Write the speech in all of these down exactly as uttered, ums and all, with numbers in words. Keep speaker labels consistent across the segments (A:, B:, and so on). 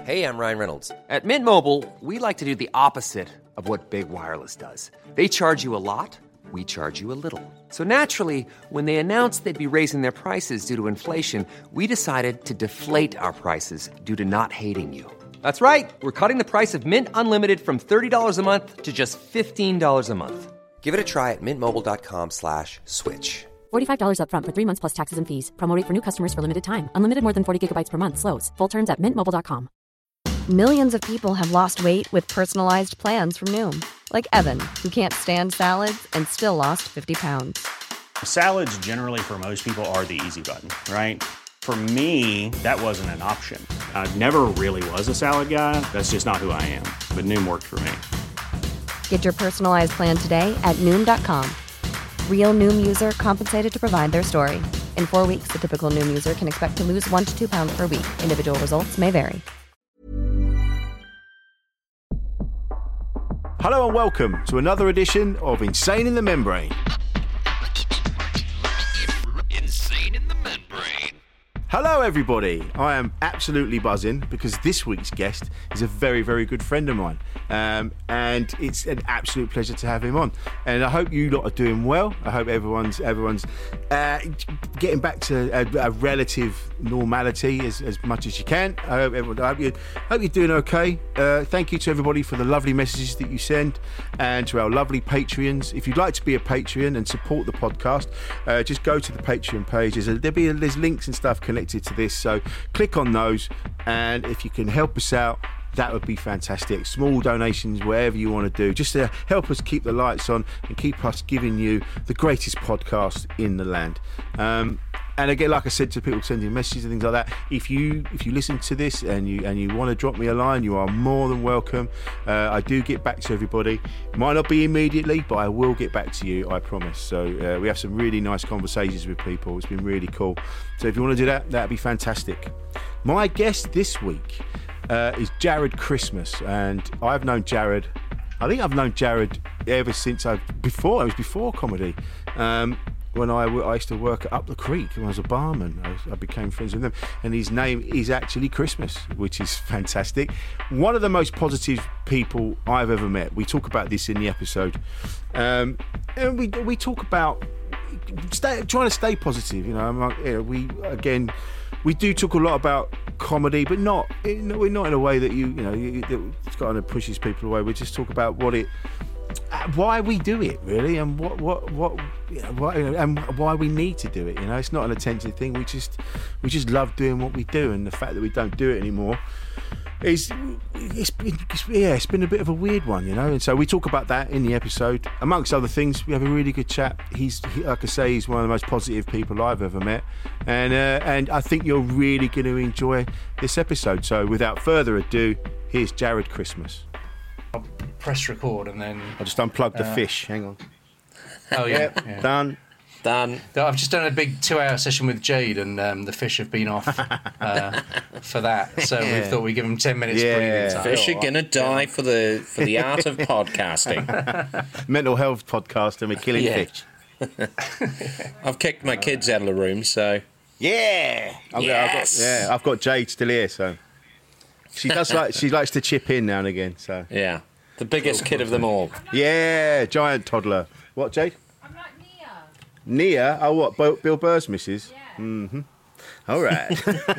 A: Hey, I'm Ryan Reynolds.
B: At Mint Mobile, we like to do the opposite of what Big Wireless does. They charge you a lot, we charge you a little. So naturally, when they announced they'd be raising their prices due to inflation, we decided to deflate our prices due to not hating you. That's right. We're cutting the price of Mint Unlimited from thirty dollars a month to just fifteen dollars a month.
A: Give it a try at mintmobile.com slash switch.
C: forty-five dollars up front for three months plus taxes and fees. Promo rate for new customers for limited time. Unlimited more than forty gigabytes per month slows. Full terms at mint mobile dot com.
D: Millions of people have lost weight with personalized plans from Noom. Like Evan, who can't stand salads and still lost fifty pounds.
E: Salads generally for most people are the easy button, right? For me, that wasn't an option. I never really was a salad guy. That's just not who I am. But Noom worked for me.
D: Get your personalized plan today at Noom dot com. Real Noom user compensated to provide their story. In four weeks, the typical Noom user can expect to lose one to two pounds per week. Individual results may vary.
F: Hello and welcome to another edition of Insane in the Membrane.
G: Insane in the Membrane.
F: Hello everybody, I am absolutely buzzing because this week's guest is a very, very good friend of mine, um, and it's an absolute pleasure to have him on. And I hope you lot are doing well. I hope everyone's everyone's uh, getting back to a, a relative normality as, as much as you can. I hope, everyone, I hope, you, hope you're doing okay. Uh, thank you to everybody for the lovely messages that you send, and to our lovely Patreons. If you'd like to be a Patreon and support the podcast, uh, just go to the Patreon page. There's, a, there'll be a, there's links and stuff connected to this, so click on those, and if you can help us out, that would be fantastic. Small donations, wherever you want to do, just to help us keep the lights on and keep us giving you the greatest podcast in the land. Um, and again, like I said to people sending messages and things like that, if you if you listen to this and you and you want to drop me a line, you are more than welcome. Uh, I do get back to everybody. Might not be immediately, but I will get back to you, I promise. So uh, we have some really nice conversations with people. It's been really cool. So if you want to do that, that'd be fantastic. My guest this week uh, is Jared Christmas, and I've known Jared. I think I've known Jared ever since I before. It was before comedy. Um, When I, I used to work at Up the Creek when I was a barman, I, I became friends with him. And his name is actually Christmas, which is fantastic. One of the most positive people I've ever met. We talk about this in the episode. Um, and we we talk about stay, trying to stay positive. You know, I'm like, yeah, we, again, we do talk a lot about comedy, but not in, we're not in a way that you, you know, that kind of pushes people away. We just talk about what it... why we do it, really, and what what what, you know, what you know, and why we need to do it. You know, it's not an attention thing. We just we just love doing what we do, and the fact that we don't do it anymore is it's been it's, yeah, it's been a bit of a weird one, you know. And so we talk about that in the episode, amongst other things. We have a really good chat. He's he, like I say, he's one of the most positive people I've ever met, and uh, and I think you're really going to enjoy this episode. So without further ado, here's Jared Christmas.
H: I'll press record and then
F: I'll just unplug the
H: uh,
F: fish. Hang on.
H: Oh yeah, yeah.
F: Done.
G: Done.
H: I've just done a big two-hour session with Jade, and um, the fish have been off uh, for that. So
F: Yeah.
H: we thought we'd give them ten minutes
F: Yeah.
H: breathing time.
G: Fish are gonna die for the for the art of podcasting.
F: Mental health podcast, and we're killing
G: Yeah.
F: fish.
G: I've kicked my kids out of the room, so
F: Yeah. I've
G: Yes.
F: got, I've got, yeah, I've got Jade still here, so she does like she likes to chip in now and again. So
G: yeah, the biggest kid of them all.
F: yeah, giant toddler. What, Jade?
I: I'm not Nia.
F: Nia? Oh, what? Bill, Bill Burr's missus?
I: Yeah.
F: Mm-hmm. All right.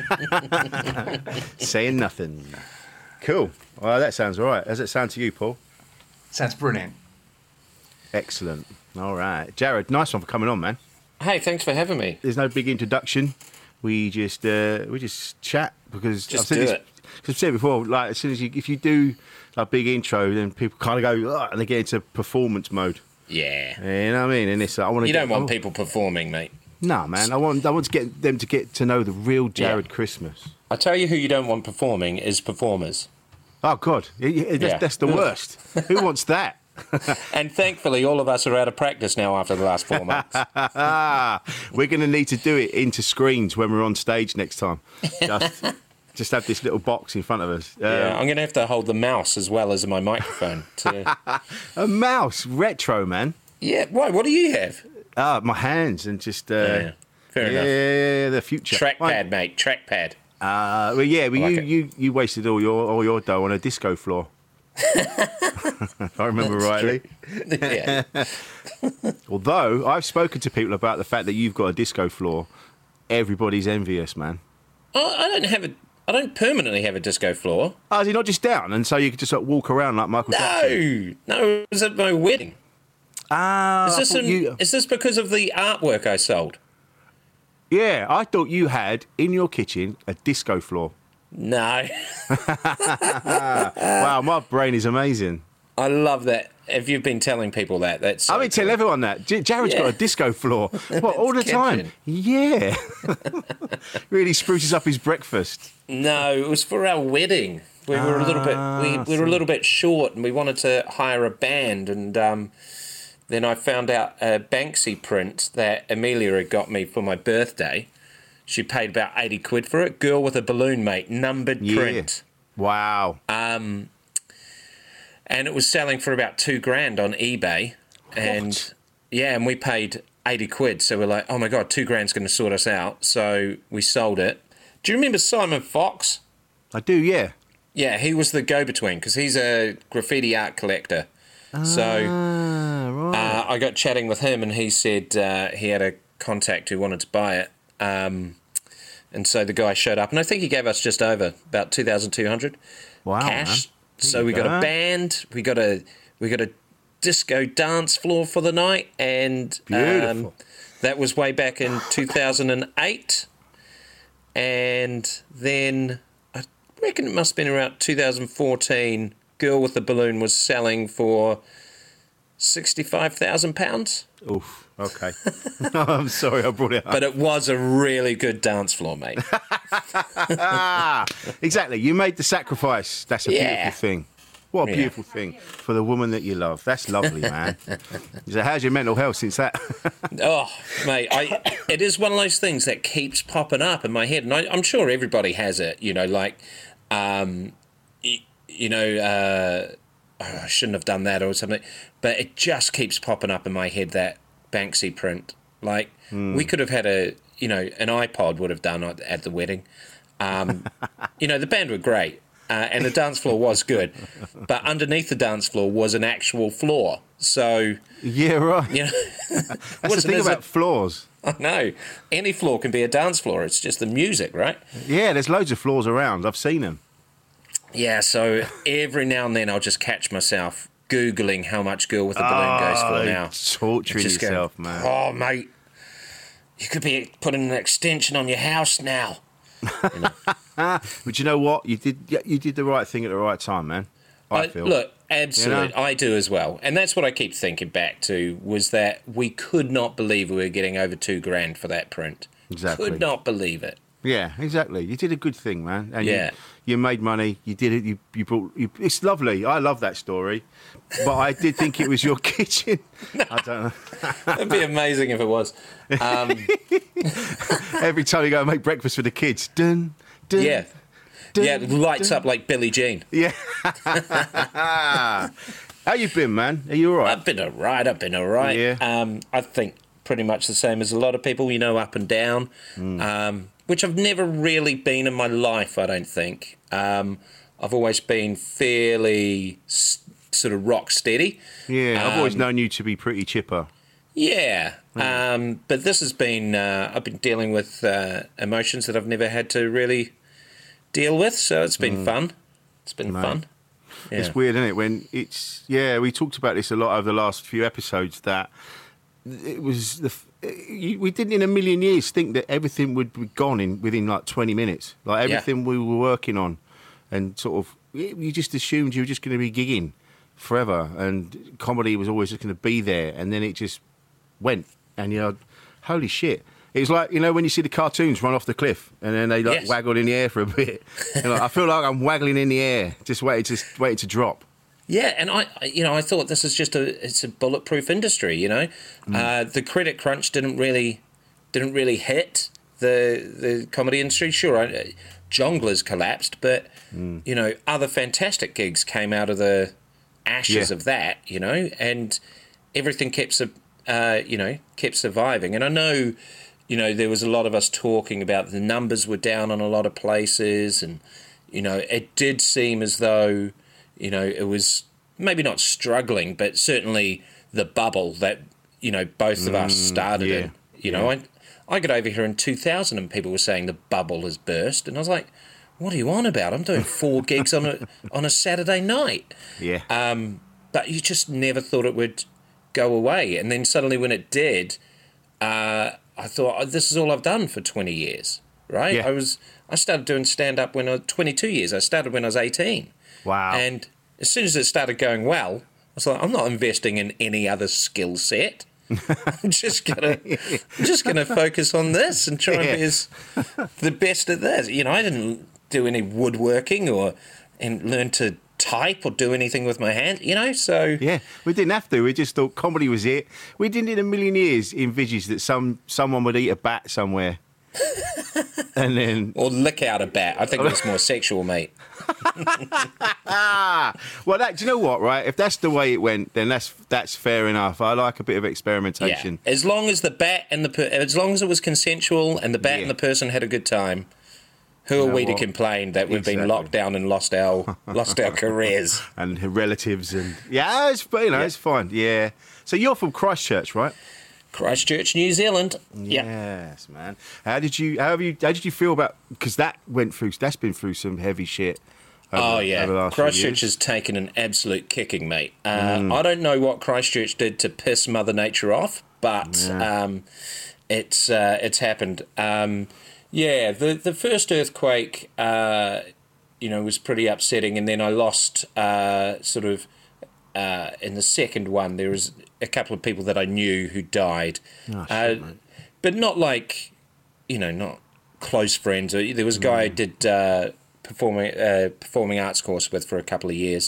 F: Saying nothing. Cool. Well, that sounds all right. How does it sound to you, Paul?
H: Sounds brilliant.
F: Excellent. All right. Jared, nice one for coming on, man.
G: Hey, thanks for having me.
F: There's no big introduction. We just uh, we just chat because
G: Just
F: I've said
G: do
F: this,
G: it.
F: I've said it before. Like as soon as you if you do a big intro, then people kind of go "Ugh," and they get into performance mode.
G: Yeah.
F: You know what I mean? And it's like, I want to.
G: You
F: get,
G: don't want
F: oh,
G: people performing, mate.
F: No, man. I want I want to get them to get to know the real Jared
G: Yeah.
F: Christmas.
G: I tell you who you don't want performing is performers.
F: Oh God, Yeah, yeah, that's,
G: Yeah.
F: that's the worst. Who wants that?
G: And thankfully, all of us are out of practice now after the last four months.
F: We're going to need to do it into screens when we're on stage next time. Just, just have this little box in front of us.
G: Yeah,
F: Um,
G: I'm going to have to hold the mouse as well as my microphone. To...
F: a mouse, retro, man.
G: Yeah, why? What do you have?
F: Ah, my hands and just. Uh,
G: Yeah, fair
F: yeah,
G: enough.
F: yeah, yeah, the future.
G: Trackpad,
F: Right.
G: mate. Trackpad.
F: Uh, well, yeah, but
G: I like
F: you,
G: it.
F: you, you wasted all your all your dough on a disco floor. If I remember rightly.
G: Yeah.
F: Although I've spoken to people about the fact that you've got a disco floor, everybody's envious, man.
G: Oh, I don't have a. I don't permanently have a disco floor.
F: Oh, is it not just down, and so you could just like, walk around like Michael Jackson?
G: No, no, it was at my wedding.
F: Ah,
G: Is
F: I
G: this
F: thought
G: an,
F: you-
G: is this because of the artwork I sold?
F: yeah, I thought you had in your kitchen a disco floor.
G: No,
F: Wow, my brain is amazing.
G: I love that. If you've been telling people that, that's.
F: I
G: so
F: mean, tell
G: cool.
F: everyone that. J- Jared's
G: Yeah.
F: got a disco floor. What, all the
G: It's
F: time?
G: kitchen.
F: Yeah. Really spruces up his breakfast.
G: No, it was for our wedding. We were a little bit. We,
F: Ah,
G: we were a little bit short, and we wanted to hire a band. And um, then I found out a Banksy print that Amelia had got me for my birthday. She paid about eighty quid for it. Girl with a balloon, mate, numbered
F: Yeah.
G: print.
F: Wow.
G: Um, and it was selling for about two grand on eBay. And yeah, and we paid eighty quid. So we're like, oh my God, two grand's going to sort us out. So we sold it. Do you remember Simon Fox?
F: I do, yeah.
G: Yeah, he was the go-between because he's a graffiti art collector. So
F: Ah, right.
G: uh, I got chatting with him and he said uh, he had a contact who wanted to buy it. Um, and so the guy showed up and I think he gave us just over about two thousand two hundred
F: Wow,
G: cash.
F: man. There
G: So
F: you
G: we got
F: go.
G: a band, we got a we got a disco dance floor for the night, and
F: Beautiful.
G: um, that was way back in two thousand eight. And then I reckon it must have been around two thousand fourteen. Girl with the Balloon was selling for sixty-five thousand pounds.
F: Oof. Okay. I'm sorry I brought it up.
G: But it was a really good dance floor, mate.
F: Ah, exactly. You made the sacrifice. That's a
G: Yeah.
F: beautiful thing. What a
G: Yeah.
F: beautiful thing for the woman that you love. That's lovely, man. So how's your mental health since that?
G: Oh, mate, I, it is one of those things that keeps popping up in my head. And I, I'm sure everybody has it, you know, like, um, you, you know, uh, oh, I shouldn't have done that or something. But it just keeps popping up in my head, that Banksy print. Like, we could have had a, you know, an iPod would have done at at the wedding. Um, you know, the band were great. Uh, and the dance floor was good, but underneath the dance floor was an actual floor. So,
F: Yeah, right.
G: you know,
F: That's the
G: wasn't
F: thing
G: as
F: about
G: a-
F: floors.
G: I know. Any floor can be a dance floor. It's just the music, right?
F: Yeah, there's loads of floors around. I've seen them.
G: Yeah, so every now and then I'll just catch myself Googling how much Girl with the Balloon goes
F: Oh,
G: for now.
F: torturing
G: Just going,
F: yourself, man.
G: Oh, mate, you could be putting an extension on your house now.
F: But you know what? You did yeah, you did the right thing at the right time, man. I
G: I-
F: feel.
G: Look, absolutely,
F: You know?
G: I do as well. And that's what I keep thinking back to, was that we could not believe we were getting over two grand for that print.
F: Exactly.
G: Could not believe it.
F: Yeah, exactly. You did a good thing, man. And
G: Yeah.
F: you, you made money. You did it. You, you brought. You, it's lovely. I love that story. But I did think it was your kitchen. I don't know.
G: It'd be amazing if it was. Um,
F: Every time you go and make breakfast for the kids, dun, dun,
G: yeah.
F: dun,
G: Yeah, it lights
F: dun.
G: up like Billie Jean.
F: Yeah. How you been, man? Are you all right?
G: I've been all right. I've been all right.
F: Yeah.
G: Um, I think pretty much the same as a lot of people, you know, up and down,
F: Mm.
G: um, which I've never really been in my life, I don't think. Um, I've always been fairly s- sort of rock steady.
F: Yeah, I've always
G: Um,
F: known you to be pretty chipper.
G: Yeah. Um, but this has been, uh, I've been dealing with uh, emotions that I've never had to really deal with. So it's been fun. It's been
F: Mate.
G: fun. Yeah.
F: It's weird, isn't it? When it's yeah, we talked about this a lot over the last few episodes. That it was the f- you- we didn't in a million years think that everything would be gone in within like twenty minutes. Like
G: Yeah.
F: everything we were working on, and sort of you just assumed you were just going to be gigging forever, and comedy was always just going to be there, and then it just went, and you know, holy shit. It was like, you know, when you see the cartoons run off the cliff and then they like
G: Yes.
F: waggle in the air for a bit. And like, I feel like I'm waggling in the air, just waiting to waiting to drop.
G: Yeah, and I, I- you know, I thought this is just a, it's a bulletproof industry. You know, uh, the credit crunch didn't really, didn't really hit the the comedy industry. Sure, I, Jongleurs collapsed, but you know, other fantastic gigs came out of the ashes
F: Yeah.
G: of that. You know, and everything kept, su- uh, you know, kept surviving. And I know, you know, there was a lot of us talking about the numbers were down on a lot of places, and you know, it did seem as though, you know, it was maybe not struggling, but certainly the bubble that, you know, both of us started
F: yeah,
G: in. You
F: yeah.
G: know, I I got over here in two thousand and people were saying the bubble has burst, and I was like, what are you on about? I'm doing four gigs on a on a Saturday night.
F: Yeah.
G: Um, but you just never thought it would go away, and then suddenly when it did, uh, I thought, oh, this is all I've done for twenty years, right?
F: Yeah.
G: I was I started doing stand up when I was twenty-two years. I started when I was eighteen.
F: Wow.
G: And as soon as it started going well, I was like, I'm not investing in any other skill set. I'm just gonna, I'm just gonna focus on this and try
F: Yeah.
G: and be as the best at this. You know, I didn't do any woodworking or and learn to type or do anything with my hands. You know, so
F: Yeah, we didn't have to. We just thought comedy was it. We didn't in a million years envisage that some someone would eat a bat somewhere. And then,
G: or lick out a bat. I think it was more sexual, mate.
F: ah, well, that, do you know what? Right, if that's the way it went, then that's that's fair enough. I like a bit of experimentation.
G: Yeah. As long as the bat and the per- as long as it was consensual and the bat
F: Yeah.
G: and the person had a good time, who are
F: know
G: we
F: what?
G: to complain that we've been
F: Exactly.
G: locked down and lost our lost our careers?
F: And her relatives and yeah, it's you know
G: Yeah.
F: it's fine. Yeah. So you're from Christchurch, right?
G: Christchurch, New Zealand. Yeah.
F: Yes, man. How did you? How have you? How did you feel about? Because that went through. That's been through some heavy shit. Over,
G: Oh
F: over the
G: yeah,
F: last few
G: Christchurch
F: years.
G: has taken an absolute kicking, mate. Uh,
F: Mm.
G: I don't know what Christchurch did to piss Mother Nature off, but um, it's uh, it's happened. Um, yeah, the the first earthquake, uh, you know, was pretty upsetting, and then I lost uh, sort of uh, in the second one. There was a couple of people that I knew who died,
F: Oh, shit,
G: uh,
F: mate.
G: but not like, you know, not close friends. There was a guy I did uh, performing uh, performing arts course with for a couple of years.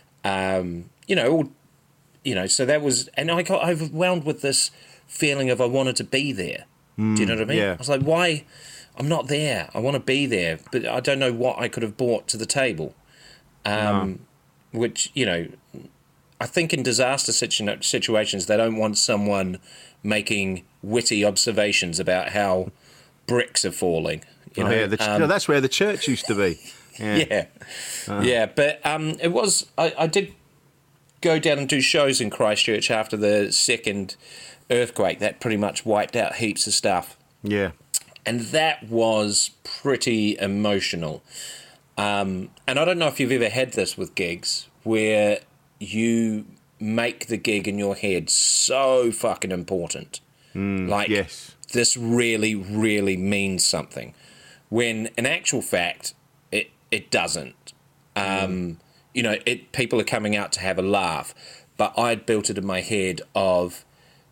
G: Um, you know, all, you know. So that was, and I got overwhelmed with this feeling of I wanted to be there. Do you know what I mean?
F: yeah.
G: I was like, why? I'm not there. I want to be there, but I don't know what I could have brought to the table. Um, Which, you know, I think in disaster situ- situations, they don't want someone making witty observations about how bricks are falling. You
F: Oh,
G: know?
F: yeah, the, ch-
G: Um,
F: no, that's where the church used to be. Yeah.
G: yeah, yeah. But um, it was. I, I did go down and do shows in Christchurch after the second earthquake. That pretty much wiped out heaps of stuff,
F: Yeah.
G: and that was pretty emotional. Um, and I don't know if you've ever had this with gigs where you make the gig in your head so fucking important. like,
F: yes.
G: this really, really means something. When in actual fact, it it doesn't. Um, you know, it people are coming out to have a laugh, but I'd built it in my head of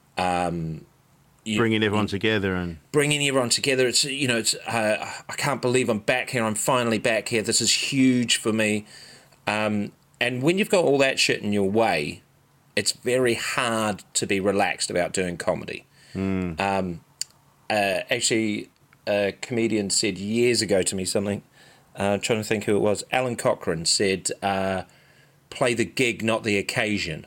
G: um, you,
F: Bringing everyone together and
G: bringing everyone together. It's you know, it's uh, I can't believe I'm back here. I'm finally back here. This is huge for me. Um, and when you've got all that shit in your way, it's very hard to be relaxed about doing comedy.
F: Mm.
G: Um, uh, actually, a comedian said years ago to me something. Uh, I'm trying to think who it was. Alan Cochrane said, uh, "Play the gig, not the occasion."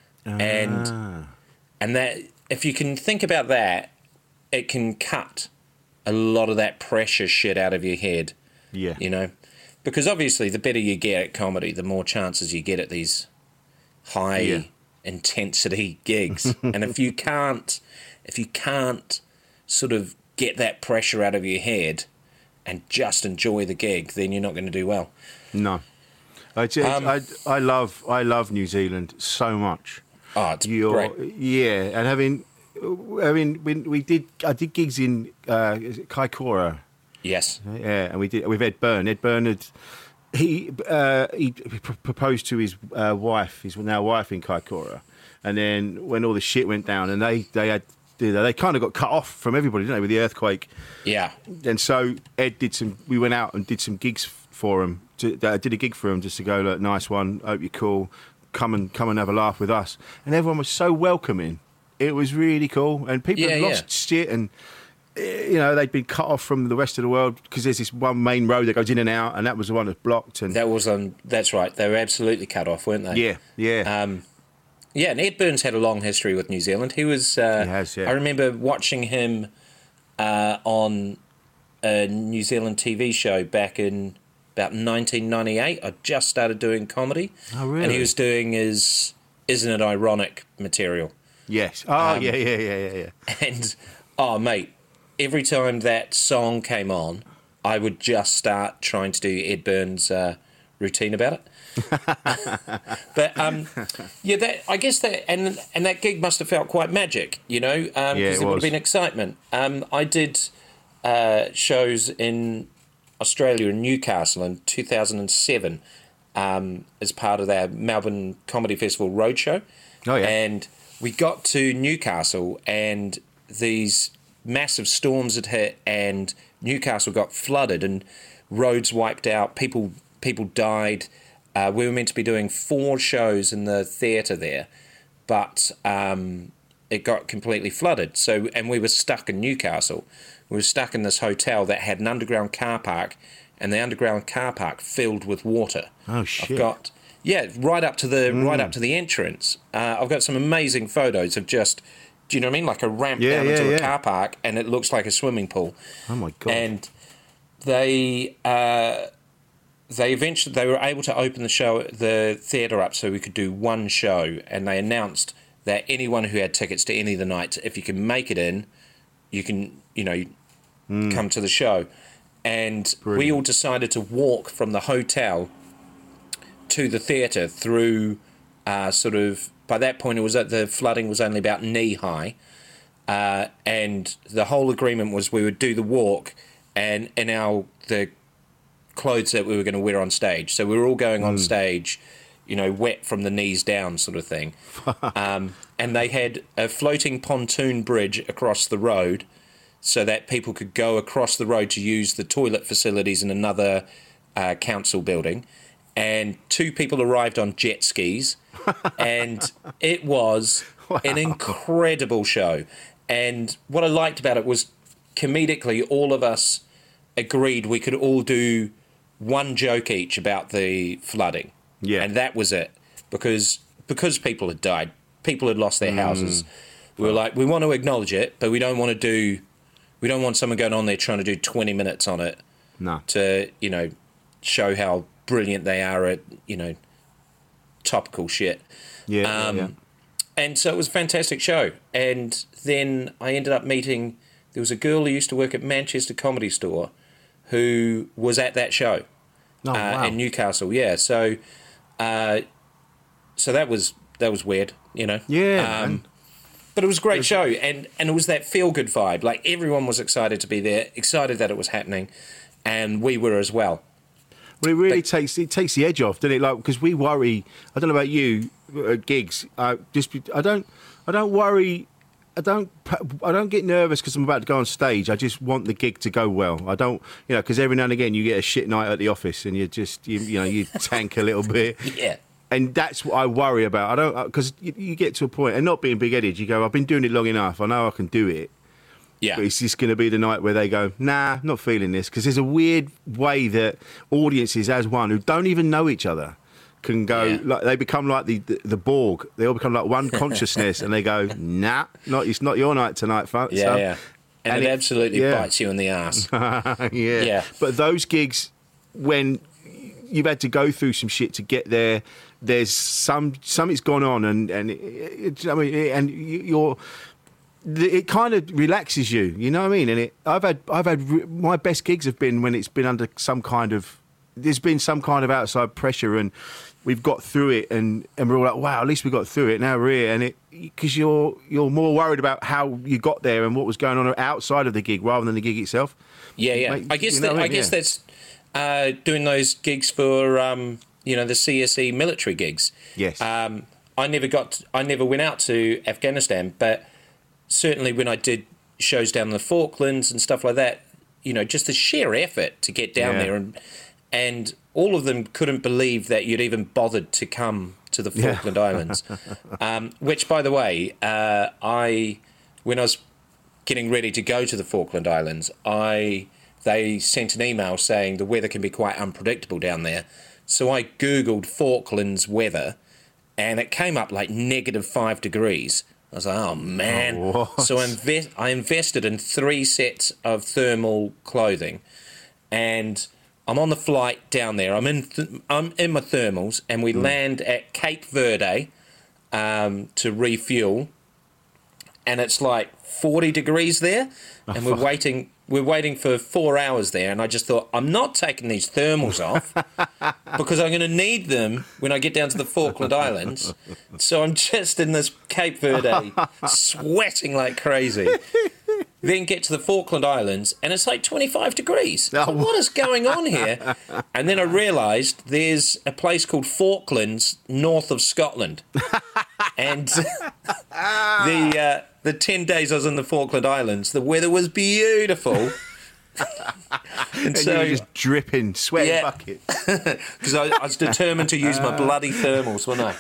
G: And
F: Ah.
G: and that if you can think about that, it can cut a lot of that pressure shit out of your head.
F: Yeah.
G: You know, because obviously the better you get at comedy, the more chances you get at these high
F: Yeah.
G: intensity gigs. And if you can't, if you can't sort of get that pressure out of your head and just enjoy the gig, then you're not going to do well.
F: No. I, just,
G: Um,
F: I, I love I love New Zealand so much.
G: Oh, it's
F: You're,
G: great.
F: Yeah, and having, I mean, when we did, I did gigs in uh, is it Kaikoura,
G: Yes.
F: yeah, and we did with Ed Byrne. Ed Byrne had he uh, he pr- proposed to his uh, wife, his now wife in Kaikoura, and then when all the shit went down, and they they had they kind of got cut off from everybody, didn't they, with the earthquake?
G: Yeah.
F: And so Ed did some. We went out and did some gigs for him. To, I did a gig for him just to go, look, nice one. Hope you're cool. Come and come and have a laugh with us. And everyone was so welcoming. It was really cool. And people
G: Yeah,
F: had lost shit, and eh, you know they'd been cut off from the rest of the world because there's this one main road that goes in and out, and that was the one that's blocked. And
G: That was on. That's right. They were absolutely cut off, weren't they?
F: yeah, yeah,
G: Um, yeah, and Ed Burns had a long history with New Zealand. He was. Uh,
F: He has, yeah.
G: I remember watching him uh, on a New Zealand T V show back in about nineteen ninety-eight. I just started doing comedy.
F: Oh, really?
G: And he was doing his Isn't It Ironic material.
F: Yes. Oh, um, yeah, yeah, yeah, yeah, yeah.
G: And, oh, mate, every time that song came on, I would just start trying to do Ed Burns' uh, routine about it. But um, yeah, that I guess that and and that gig must have felt quite magic, you know, because um,
F: yeah,
G: there would have been excitement. Um, I did uh, shows in Australia in Newcastle in two thousand seven um, as part of their Melbourne Comedy Festival roadshow.
F: Oh yeah,
G: and we got to Newcastle and these massive storms had hit and Newcastle got flooded and roads wiped out. People people died. Uh, we were meant to be doing four shows in the theatre there, but um, it got completely flooded. So, and we were stuck in Newcastle. We were stuck in this hotel that had an underground car park, and the underground car park filled with water.
F: Oh shit!
G: I've got yeah, right up to the mm. right up to the entrance. Uh, I've got some amazing photos of just, do you know what I mean, like a ramp
F: yeah,
G: down
F: yeah,
G: into
F: yeah.
G: a car park, and it looks like a swimming pool.
F: Oh my god!
G: And they. Uh, They eventually they were able to open the show, the theatre up, so we could do one show. And they announced that anyone who had tickets to any of the nights, if you can make it in, you can, you know, mm. come to the show. And Brilliant. We all decided to walk from the hotel to the theatre through, uh, sort of. By that point, it was at the flooding was only about knee high, uh, and the whole agreement was we would do the walk, and in our the. clothes that we were going to wear on stage. So we were all going on mm. stage, you know, wet from the knees down sort of thing. um, and they had a floating pontoon bridge across the road so that people could go across the road to use the toilet facilities in another uh, council building. And two people arrived on jet skis. And it was wow. an incredible show. And what I liked about it was comedically all of us agreed we could all do one joke each about the flooding.
F: Yeah.
G: And that was it. Because because people had died, people had lost their houses. Mm. We were like, we want to acknowledge it, but we don't want to do we don't want someone going on there trying to do twenty minutes on it.
F: No.
G: To, you know, show how brilliant they are at, you know, topical shit.
F: Yeah,
G: um,
F: yeah, yeah.
G: And so it was a fantastic show. And then I ended up meeting there was a girl who used to work at Manchester Comedy Store who was at that show
F: oh,
G: uh,
F: wow.
G: in Newcastle. Yeah, so uh, so that was that was weird, you know.
F: Yeah,
G: um, but it was a great show, and and it was that feel good vibe. Like everyone was excited to be there, excited that it was happening, and we were as well.
F: Well, it really
G: but,
F: takes it takes the edge off, doesn't it? Like because we worry. I don't know about you, uh, gigs. Uh, just I don't I don't worry. I don't. I don't get nervous because I'm about to go on stage. I just want the gig to go well. I don't, you know, because every now and again you get a shit night at the office and you just, you, you know, you tank a little bit.
G: Yeah.
F: And that's what I worry about. I don't because you, you get to a point and not being big-headed. You go, I've been doing it long enough. I know I can do it.
G: Yeah.
F: But it's just going to be the night where they go, nah, not feeling this, because there's a weird way that audiences, as one who don't even know each other, can go
G: yeah.
F: like they become like the, the the Borg. They all become like one consciousness, and they go, "Nah, not it's not your night tonight, folks."
G: Yeah, yeah. And, and it, it absolutely
F: yeah.
G: bites you in the ass.
F: yeah,
G: yeah.
F: But those gigs, when you've had to go through some shit to get there, there's some something's gone on, and and it, it, I mean, and you're. It kind of relaxes you, you know what I mean? And it, I've had, I've had my best gigs have been when it's been under some kind of, there's been some kind of outside pressure, and we've got through it, and, and we're all like, wow, at least we got through it. Now we're here, and it because you're you're more worried about how you got there and what was going on outside of the gig rather than the gig itself.
G: Yeah, yeah.
F: Like,
G: I guess
F: you know
G: that,
F: I, mean?
G: I guess
F: yeah.
G: that's uh, doing those gigs for um, you know the C S E military gigs.
F: Yes.
G: Um, I never got, I never went out to Afghanistan, but certainly when I did shows down in the Falklands and stuff like that, you know, just the sheer effort to get down
F: yeah.
G: there, and and all of them couldn't believe that you'd even bothered to come to the Falkland
F: yeah.
G: Islands. Um, which, by the way, uh, I when I was getting ready to go to the Falkland Islands, I they sent an email saying the weather can be quite unpredictable down there. So I Googled Falklands weather, and it came up like negative five degrees I was like, oh, man.
F: Oh, what?
G: So I, invest, I invested in three sets of thermal clothing, and I'm on the flight down there. I'm in th- I'm in my thermals, and we mm. land at Cape Verde um, to refuel, and it's like forty degrees there, and we're waiting... We're waiting for four hours there, and I just thought, I'm not taking these thermals off because I'm going to need them when I get down to the Falkland Islands. So I'm just in this Cape Verde, sweating like crazy. Then get to the Falkland Islands, and it's like twenty-five degrees. So what is going on here? And then I realised there's a place called Falklands north of Scotland. And the uh, the ten days I was in the Falkland Islands, the weather was beautiful. and,
F: and
G: so
F: you were just dripping, sweating
G: yeah,
F: buckets.
G: Because I, I was determined to use my bloody thermals, wasn't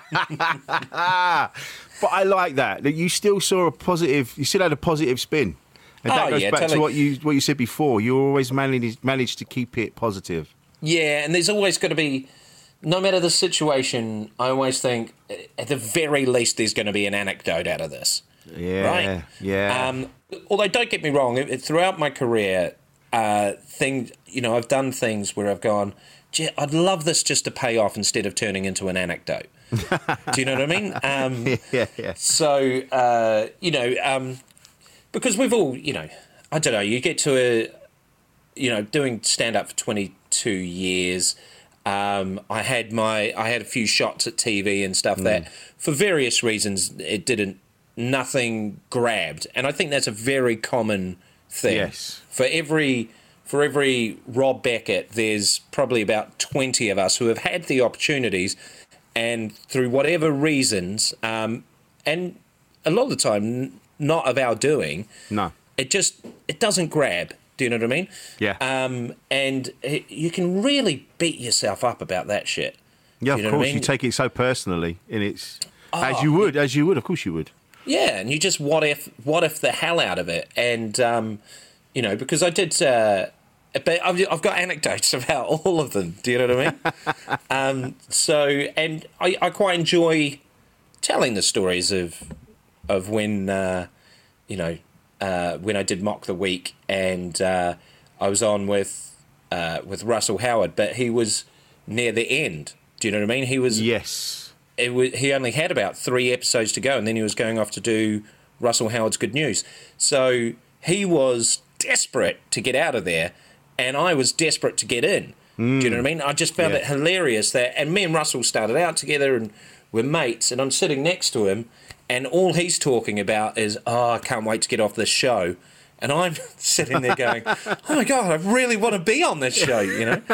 G: I?
F: But I like that, that you still saw a positive, you still had a positive spin. And that
G: oh,
F: goes
G: yeah,
F: back
G: totally.
F: to what you what you said before. You always managed, managed to keep it positive.
G: Yeah, and there's always got to be, no matter the situation, I always think, at the very least, there's going to be an anecdote out of this.
F: Yeah,
G: right?
F: yeah.
G: Um, although, don't get me wrong, it, it, throughout my career, uh, things, you know, I've done things where I've gone, gee, I'd love this just to pay off instead of turning into an anecdote. Do you know what I mean? Um,
F: yeah, yeah.
G: So, uh, you know, um, because we've all, you know, I don't know, you get to a, you know, doing stand-up for twenty-two years. Um, I had my, I had a few shots at T V and stuff mm. that, for various reasons, it didn't, nothing grabbed. And I think that's a very common thing.
F: Yes.
G: For every, for every Rob Beckett, there's probably about twenty of us who have had the opportunities, and through whatever reasons, um, and a lot of the time, not of our doing,
F: no,
G: it just, it doesn't grab. Do you know what I mean?
F: Yeah.
G: Um, and it, you can really beat yourself up about that shit.
F: Yeah,
G: you know
F: of course.
G: I mean?
F: You take it so personally, and it's
G: oh,
F: as you would, as you would. Of course, you would.
G: Yeah, and you just what if, what if the hell out of it, and um, you know, because I did. Uh, but I've, I've got anecdotes about all of them. Do you know what I mean? um, so, and I, I quite enjoy telling the stories of of when uh, you know. Uh, when I did Mock the Week, and uh, I was on with uh, with Russell Howard, but he was near the end. Do you know what I mean? He was
F: yes.
G: It was, he only had about three episodes to go, and then he was going off to do Russell Howard's Good News. So he was desperate to get out of there, and I was desperate to get in. Mm. Do you know what I mean? I just found
F: yeah.
G: it hilarious that, and me and Russell started out together, and we're mates, and I'm sitting next to him. And all he's talking about is, oh, I can't wait to get off this show. And I'm sitting there going, oh, my God, I really want to be on this show, you know.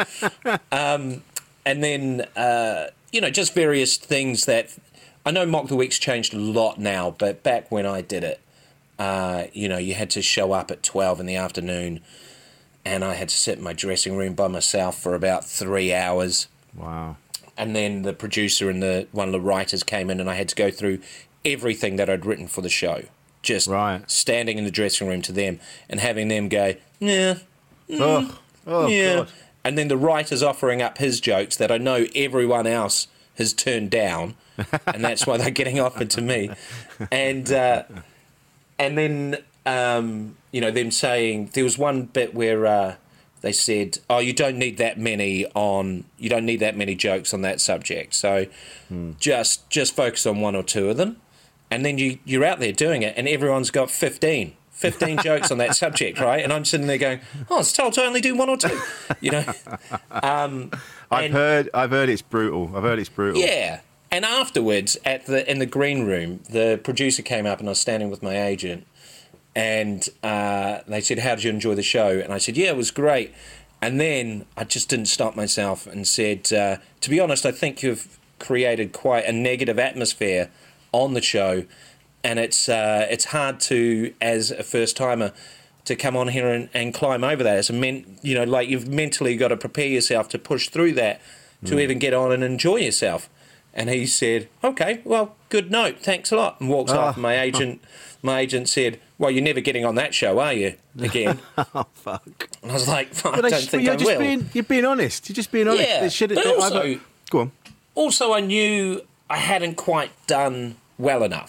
G: Um, and then, uh, you know, just various things that... I know Mock the Week's changed a lot now, but back when I did it, uh, you know, you had to show up at twelve in the afternoon, and I had to sit in my dressing room by myself for about three hours.
F: Wow. And
G: then the producer and the one of the writers came in, and I had to go through everything that I'd written for the show, just right. standing in the dressing room to them and having them go, yeah, mm,
F: oh, oh,
G: yeah.
F: God.
G: And then the writer's offering up his jokes that I know everyone else has turned down, and that's why they're getting offered to me. And uh, and then, um, you know, them saying, there was one bit where uh, they said, oh, you don't need that many on, you don't need that many jokes on that subject, so hmm. just just focus on one or two of them. And then you, you're out there doing it, and everyone's got fifteen, fifteen jokes on that subject, right? And I'm sitting there going, oh, I was told to only do one or two, you know? Um,
F: I've
G: and,
F: heard I've heard it's brutal. I've heard it's brutal.
G: Yeah. And afterwards, at the in the green room, the producer came up, and I was standing with my agent, and uh, they said, how did you enjoy the show? And I said, yeah, it was great. And then I just didn't stop myself and said, uh, to be honest, I think you've created quite a negative atmosphere on the show, and it's uh, it's hard to, as a first timer, to come on here and, and climb over that. It's a men, you know, like you've mentally got to prepare yourself to push through that to mm. even get on and enjoy yourself. And he said, okay, well, good note, thanks a lot, and walks oh. off. And my agent, my agent said, well, you're never getting on that show, are you? Again.
F: Oh, fuck.
G: And I was like, well, I
F: but
G: don't
F: sh-
G: think
F: you're
G: I
F: just
G: will.
F: Being, you're being honest. You're just being honest.
G: Yeah,
F: should,
G: but
F: they,
G: also,
F: I've, go on.
G: Also, I knew I hadn't quite done well enough.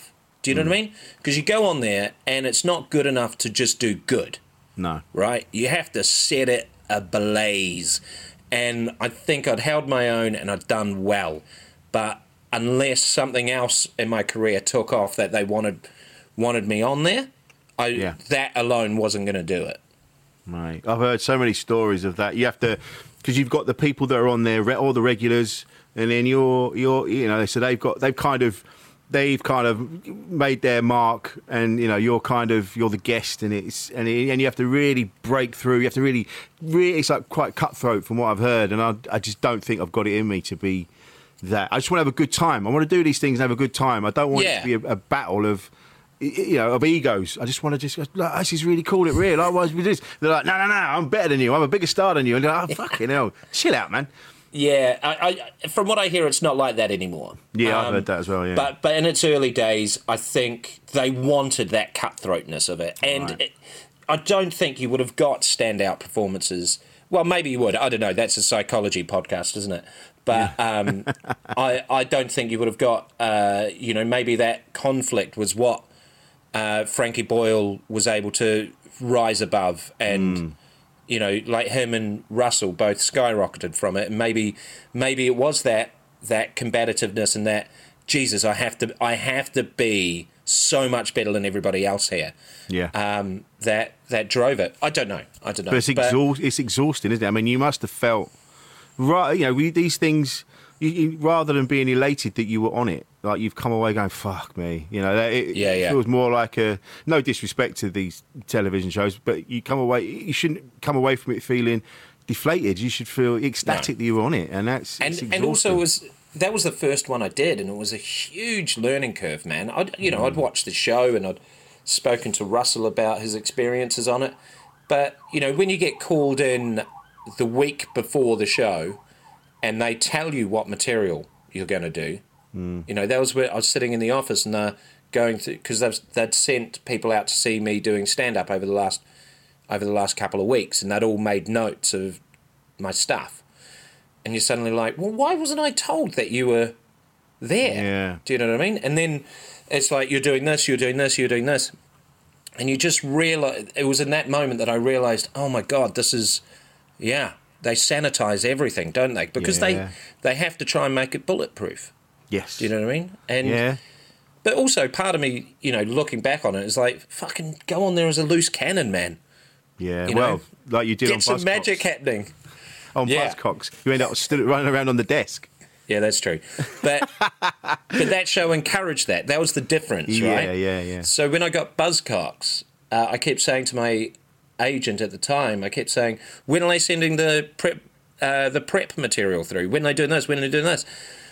G: Do you know mm. what I mean? Because you go on there and it's not good enough to just do good.
F: No.
G: Right? You have to set it ablaze. And I think I'd held my own and I'd done well. But unless something else in my career took off that they wanted wanted me on there, I, yeah. that alone wasn't going to do it.
F: Right. I've heard so many stories of that. You have to, because you've got the people that are on there, all the regulars, and then you're, you're, you know, so they've got, they've kind of, they've kind of made their mark, and you know, you're kind of, you're the guest, and it's, and it, and you have to really break through. You have to really, really, it's like quite cutthroat from what I've heard, and I, I just don't think I've got it in me to be that. I just want to have a good time. I want to do these things and have a good time. I don't want yeah. it to be a, a battle of, you know, of egos. I just want to just go, look, this is really cool, it real. Otherwise, we do this. They're like, no, no, no, I'm better than you. I'm a bigger star than you. And they're like, oh, fucking hell, chill out, man.
G: Yeah, I, I, from what I hear, it's not like that anymore.
F: Yeah,
G: um,
F: I've heard that as well, yeah.
G: But but in its early days, I think they wanted that cutthroatness of it. And right. it, I don't think you would have got standout performances. Well, maybe you would. I don't know. That's a psychology podcast, isn't it? But yeah. um, I, I don't think you would have got, uh, you know, maybe that conflict was what uh, Frankie Boyle was able to rise above, and... Mm. You know, like him and Russell both skyrocketed from it, and maybe, maybe it was that that combativeness and that Jesus, I have to, I have to be so much better than everybody else here.
F: Yeah.
G: Um, that that drove it. I don't know. I don't know.
F: But it's,
G: but,
F: exhaust, it's exhausting, isn't it? I mean, you must have felt, right? You know, we, these things. You, you, rather than being elated that you were on it, like you've come away going, fuck me. You know, it,
G: yeah, yeah.
F: it feels more like a, no disrespect to these television shows, but you come away, you shouldn't come away from it feeling deflated. You should feel ecstatic no. that you were on it. And that's,
G: and, and also it was, that was the first one I did, and it was a huge learning curve, man. I'd, you know, mm. I'd watched the show and I'd spoken to Russell about his experiences on it. But, you know, when you get called in the week before the show, and they tell you what material you're going to do. Mm. You know, that was where I was sitting in the office and uh, going through, because they'd sent people out to see me doing stand-up over the last over the last couple of weeks, and they'd all made notes of my stuff. And you're suddenly like, well, why wasn't I told that you were there?
F: Yeah.
G: Do you know what I mean? And then it's like, you're doing this, you're doing this, you're doing this. And you just realise, it was in that moment that I realised, oh my God, this is, yeah, they sanitize everything, don't they? Because yeah. they they have to try and make it bulletproof.
F: Yes.
G: Do you know what I mean? And
F: yeah.
G: But also, part of me, you know, looking back on it, is like, fucking go on there as a loose cannon, man.
F: Yeah.
G: You
F: well,
G: know?
F: like you did
G: Get
F: on
G: some
F: Buzzcocks.
G: magic happening.
F: On
G: yeah.
F: Buzzcocks, you end up stood running around on the desk.
G: Yeah, that's true. But but that show encouraged that. That was the difference,
F: yeah,
G: right?
F: Yeah, yeah, yeah.
G: So when I got Buzzcocks, uh, I kept saying to my agent at the time, I kept saying, when are they sending the prep uh, the prep material through? When are they doing this? When are they doing this?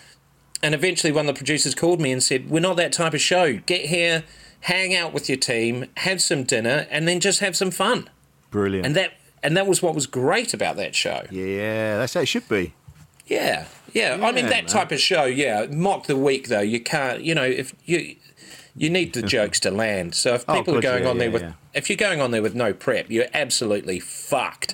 G: And eventually one of the producers called me and said, we're not that type of show. Get here, hang out with your team, have some dinner, and then just have some fun.
F: Brilliant.
G: And that and that was what was great about that show.
F: Yeah, that's how it should be.
G: Yeah, yeah. yeah I mean, that man. type of show, yeah. Mock the week, though. You can't, you know, if you you need the jokes to land. So if people
F: oh,
G: are going
F: yeah,
G: on there
F: yeah,
G: with,
F: yeah.
G: if you're going on there with no prep, you're absolutely fucked.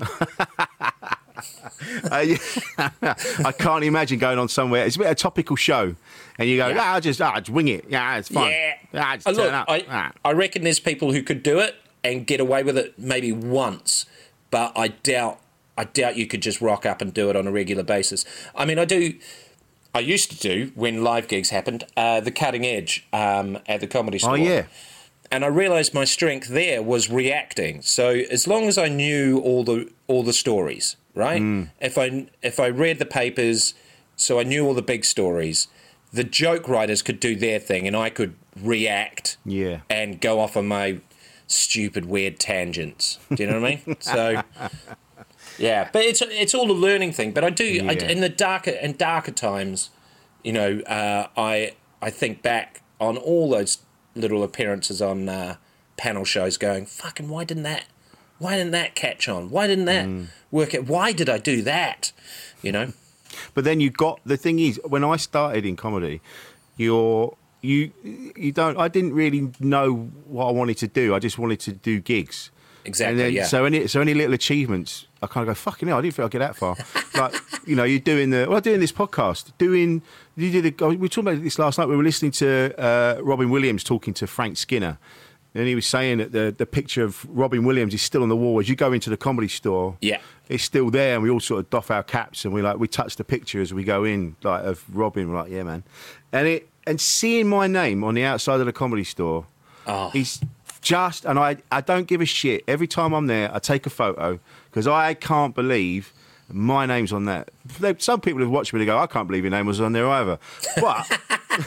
F: uh, yeah. I can't imagine going on somewhere. It's a bit of a topical show, and you go, yeah. ah, I'll just, ah, just wing it. Yeah, it's fun.
G: Yeah.
F: Ah, just
G: oh,
F: turn
G: look,
F: up.
G: I,
F: ah.
G: I reckon there's people who could do it and get away with it maybe once, but I doubt, I doubt you could just rock up and do it on a regular basis. I mean, I do. I used to do, when live gigs happened, uh, the Cutting Edge um, at the Comedy Store.
F: Oh, yeah.
G: And I realised my strength there was reacting. So as long as I knew all the all the stories, right? Mm. If I if I read the papers, so I knew all the big stories, the joke writers could do their thing, and I could react
F: yeah.
G: and go off on my stupid, weird tangents. Do you know what I mean? So... Yeah, but it's it's all a learning thing. But I do
F: yeah.
G: I, in the darker and darker times, you know, uh, I I think back on all those little appearances on uh, panel shows, going, "Fucking, why didn't that? Why didn't that catch on? Why didn't that mm. work out? Why did I do that?" You know.
F: But then you got the thing is, when I started in comedy, you're you you don't. I didn't really know what I wanted to do. I just wanted to do gigs.
G: exactly.
F: And then,
G: yeah.
F: So any so any little achievements, I kind of go, fucking hell, I didn't think I'd get that far. Like, you know, you're doing the well, doing this podcast, doing you did. A, we were talking about this last night. We were listening to uh, Robin Williams talking to Frank Skinner. And he was saying that the, the picture of Robin Williams is still on the wall. As you go into the Comedy Store,
G: yeah,
F: it's still there, and we all sort of doff our caps and we like we touch the picture as we go in, like of Robin. We're like, yeah, man. And it and seeing my name on the outside of the Comedy Store,
G: oh.
F: is just, and I I don't give a shit. Every time I'm there, I take a photo because I can't believe my name's on that. Some people have watched me, they go, I can't believe your name was on there either. But.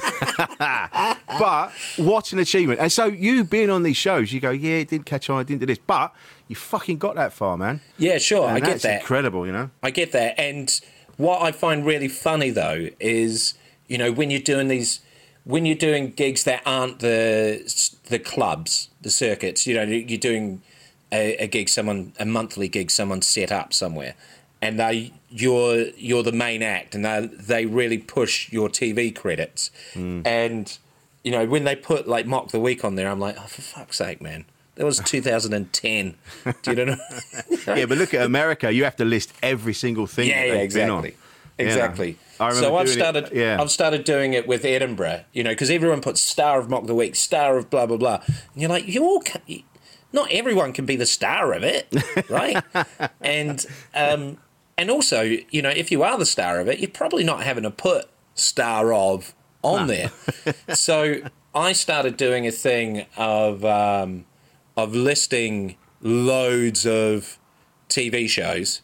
F: But what an achievement. And so you being on these shows, you go, yeah, it didn't catch on, I didn't do this. But you fucking got that far, man.
G: Yeah, sure,
F: and
G: I get
F: that's
G: that.
F: Incredible, you know?
G: I get that. And what I find really funny, though, is, you know, when you're doing these, when you're doing gigs that aren't the the clubs, the circuits, you know, you're doing a, a gig, someone, a monthly gig someone set up somewhere, and they you're you're the main act, and they they really push your T V credits. Mm. And you know, when they put like Mock the Week on there, I'm like, oh, for fuck's sake, man, that was two thousand ten. Do you know?
F: Yeah, but look at America. You have to list every single thing.
G: Yeah,
F: that
G: yeah,
F: they've
G: exactly,
F: been on.
G: exactly.
F: Yeah. I
G: So I've
F: doing
G: started.
F: It, yeah.
G: I've started doing it with Edinburgh. You know, because everyone puts star of Mock the Week, star of blah blah blah, and you're like, you all. Can, you, not everyone can be the star of it, right? and um, and also, you know, if you are the star of it, you're probably not having to put star of on
F: no.
G: there. So I started doing a thing of um, of listing loads of T V shows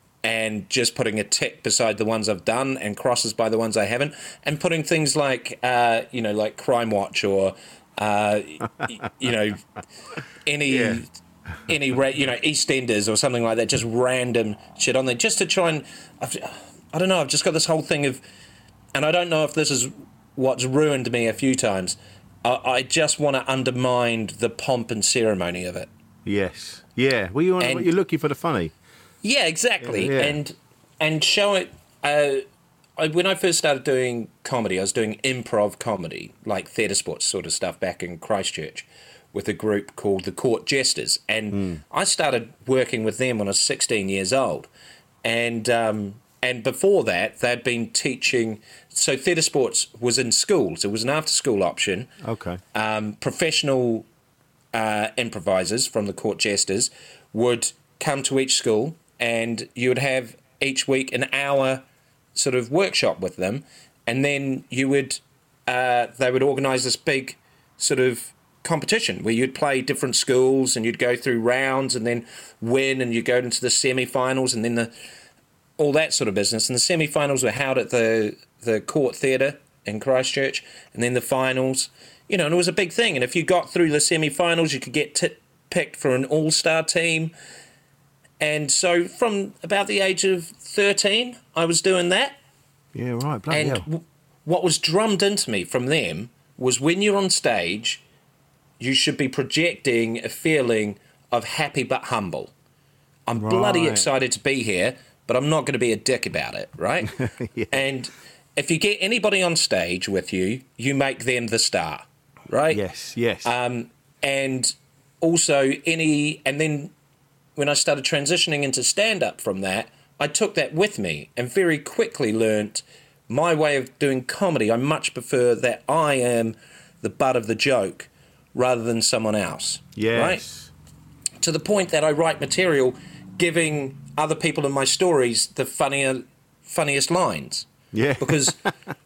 G: and just putting a tick beside the ones I've done and crosses by the ones I haven't, and putting things like, uh, you know, like Crime Watch or, uh, you know, any... Yeah. Any, you know, EastEnders or something like that, just random shit on there, just to try and, I've, I don't know, I've just got this whole thing of, and I don't know if this is what's ruined me a few times, I, I just want to undermine the pomp and ceremony of it.
F: Yes. Yeah. Well, you want, you're looking for the funny.
G: Yeah, exactly.
F: Yeah.
G: And and show it, uh, I, when I first started doing comedy, I was doing improv comedy, like theatre sports sort of stuff back in Christchurch, with a group called the Court Jesters. And mm. I started working with them when I was sixteen years old. And um, and before that, they'd been teaching... So theatre sports was in schools. It was an after-school option.
F: Okay.
G: Um, professional uh, improvisers from the Court Jesters would come to each school, and you would have each week an hour sort of workshop with them. And then you would... Uh, they would organise this big sort of competition where you'd play different schools and you'd go through rounds and then win, and you go into the semi-finals and then the all that sort of business. And the semi-finals were held at the the Court Theatre in Christchurch, and then the finals, you know, and it was a big thing. And if you got through the semi-finals, you could get t- picked for an all-star team. And so from about the age of thirteen, I was doing that.
F: Yeah, right. Bloody
G: and
F: hell.
G: W- what was drummed into me from them was, when you're on stage, you should be projecting a feeling of happy but humble. I'm right. bloody excited to be here, but I'm not going to be a dick about it, right? Yeah. And if you get anybody on stage with you, you make them the star, right?
F: Yes, yes.
G: Um, and also any... And then when I started transitioning into stand-up from that, I took that with me and very quickly learnt my way of doing comedy. I much prefer that I am the butt of the joke rather than someone else.
F: Yes.
G: Right? To the point that I write material giving other people in my stories the funnier, funniest lines.
F: Yeah.
G: Because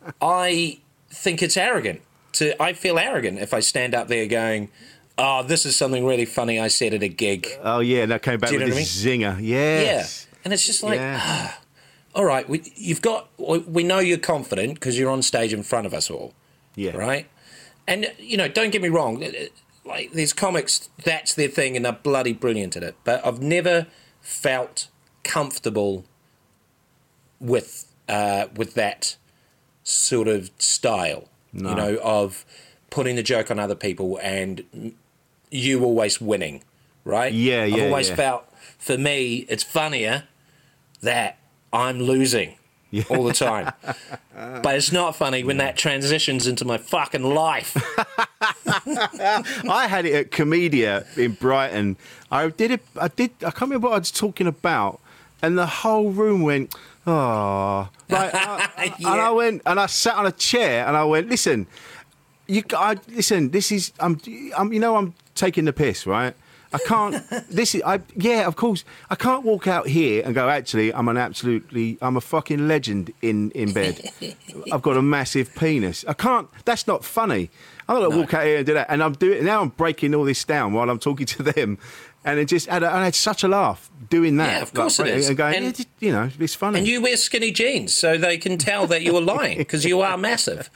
G: I think it's arrogant. To I feel arrogant if I stand up there going, oh, this is something really funny I said at a gig.
F: Oh, yeah, and that came back with this I mean? zinger. Yes.
G: Yeah. And it's just like,
F: yeah.
G: ah, all right, we, you've got, we know you're confident because you're on stage in front of us all.
F: Yeah.
G: Right? And, you know, don't get me wrong, like, there's comics, that's their thing, and they're bloody brilliant at it. But I've never felt comfortable with uh, with that sort of style, no. you know, of putting the joke on other people and you always winning, right?
F: Yeah, yeah,
G: I've always
F: yeah.
G: felt, for me, it's funnier that I'm losing. Yeah. All the time. But it's not funny when that transitions into my fucking life.
F: I had it at Comedia in Brighton. I did it. I did. I can't remember what I was talking about, and the whole room went, "Oh!" Like, I,
G: Yeah.
F: and I went and I sat on a chair and I went, "Listen, you. I, listen. This is. I'm. I'm. You know, I'm taking the piss, right? I can't. This is. I. Yeah, of course. I can't walk out here and go. Actually, I'm an absolutely. I'm a fucking legend in in bed. I've got a massive penis. I can't. That's not funny. I'm not gonna
G: No.
F: walk out here and do that. And I'm doing. Now I'm breaking all this down while I'm talking to them, and it just. And I had such a laugh doing that.
G: Yeah, of course it
F: like,
G: is.
F: And going.
G: And-
F: yeah, just, you know, it's funny.
G: And you wear skinny jeans so they can tell that you were lying because you are massive.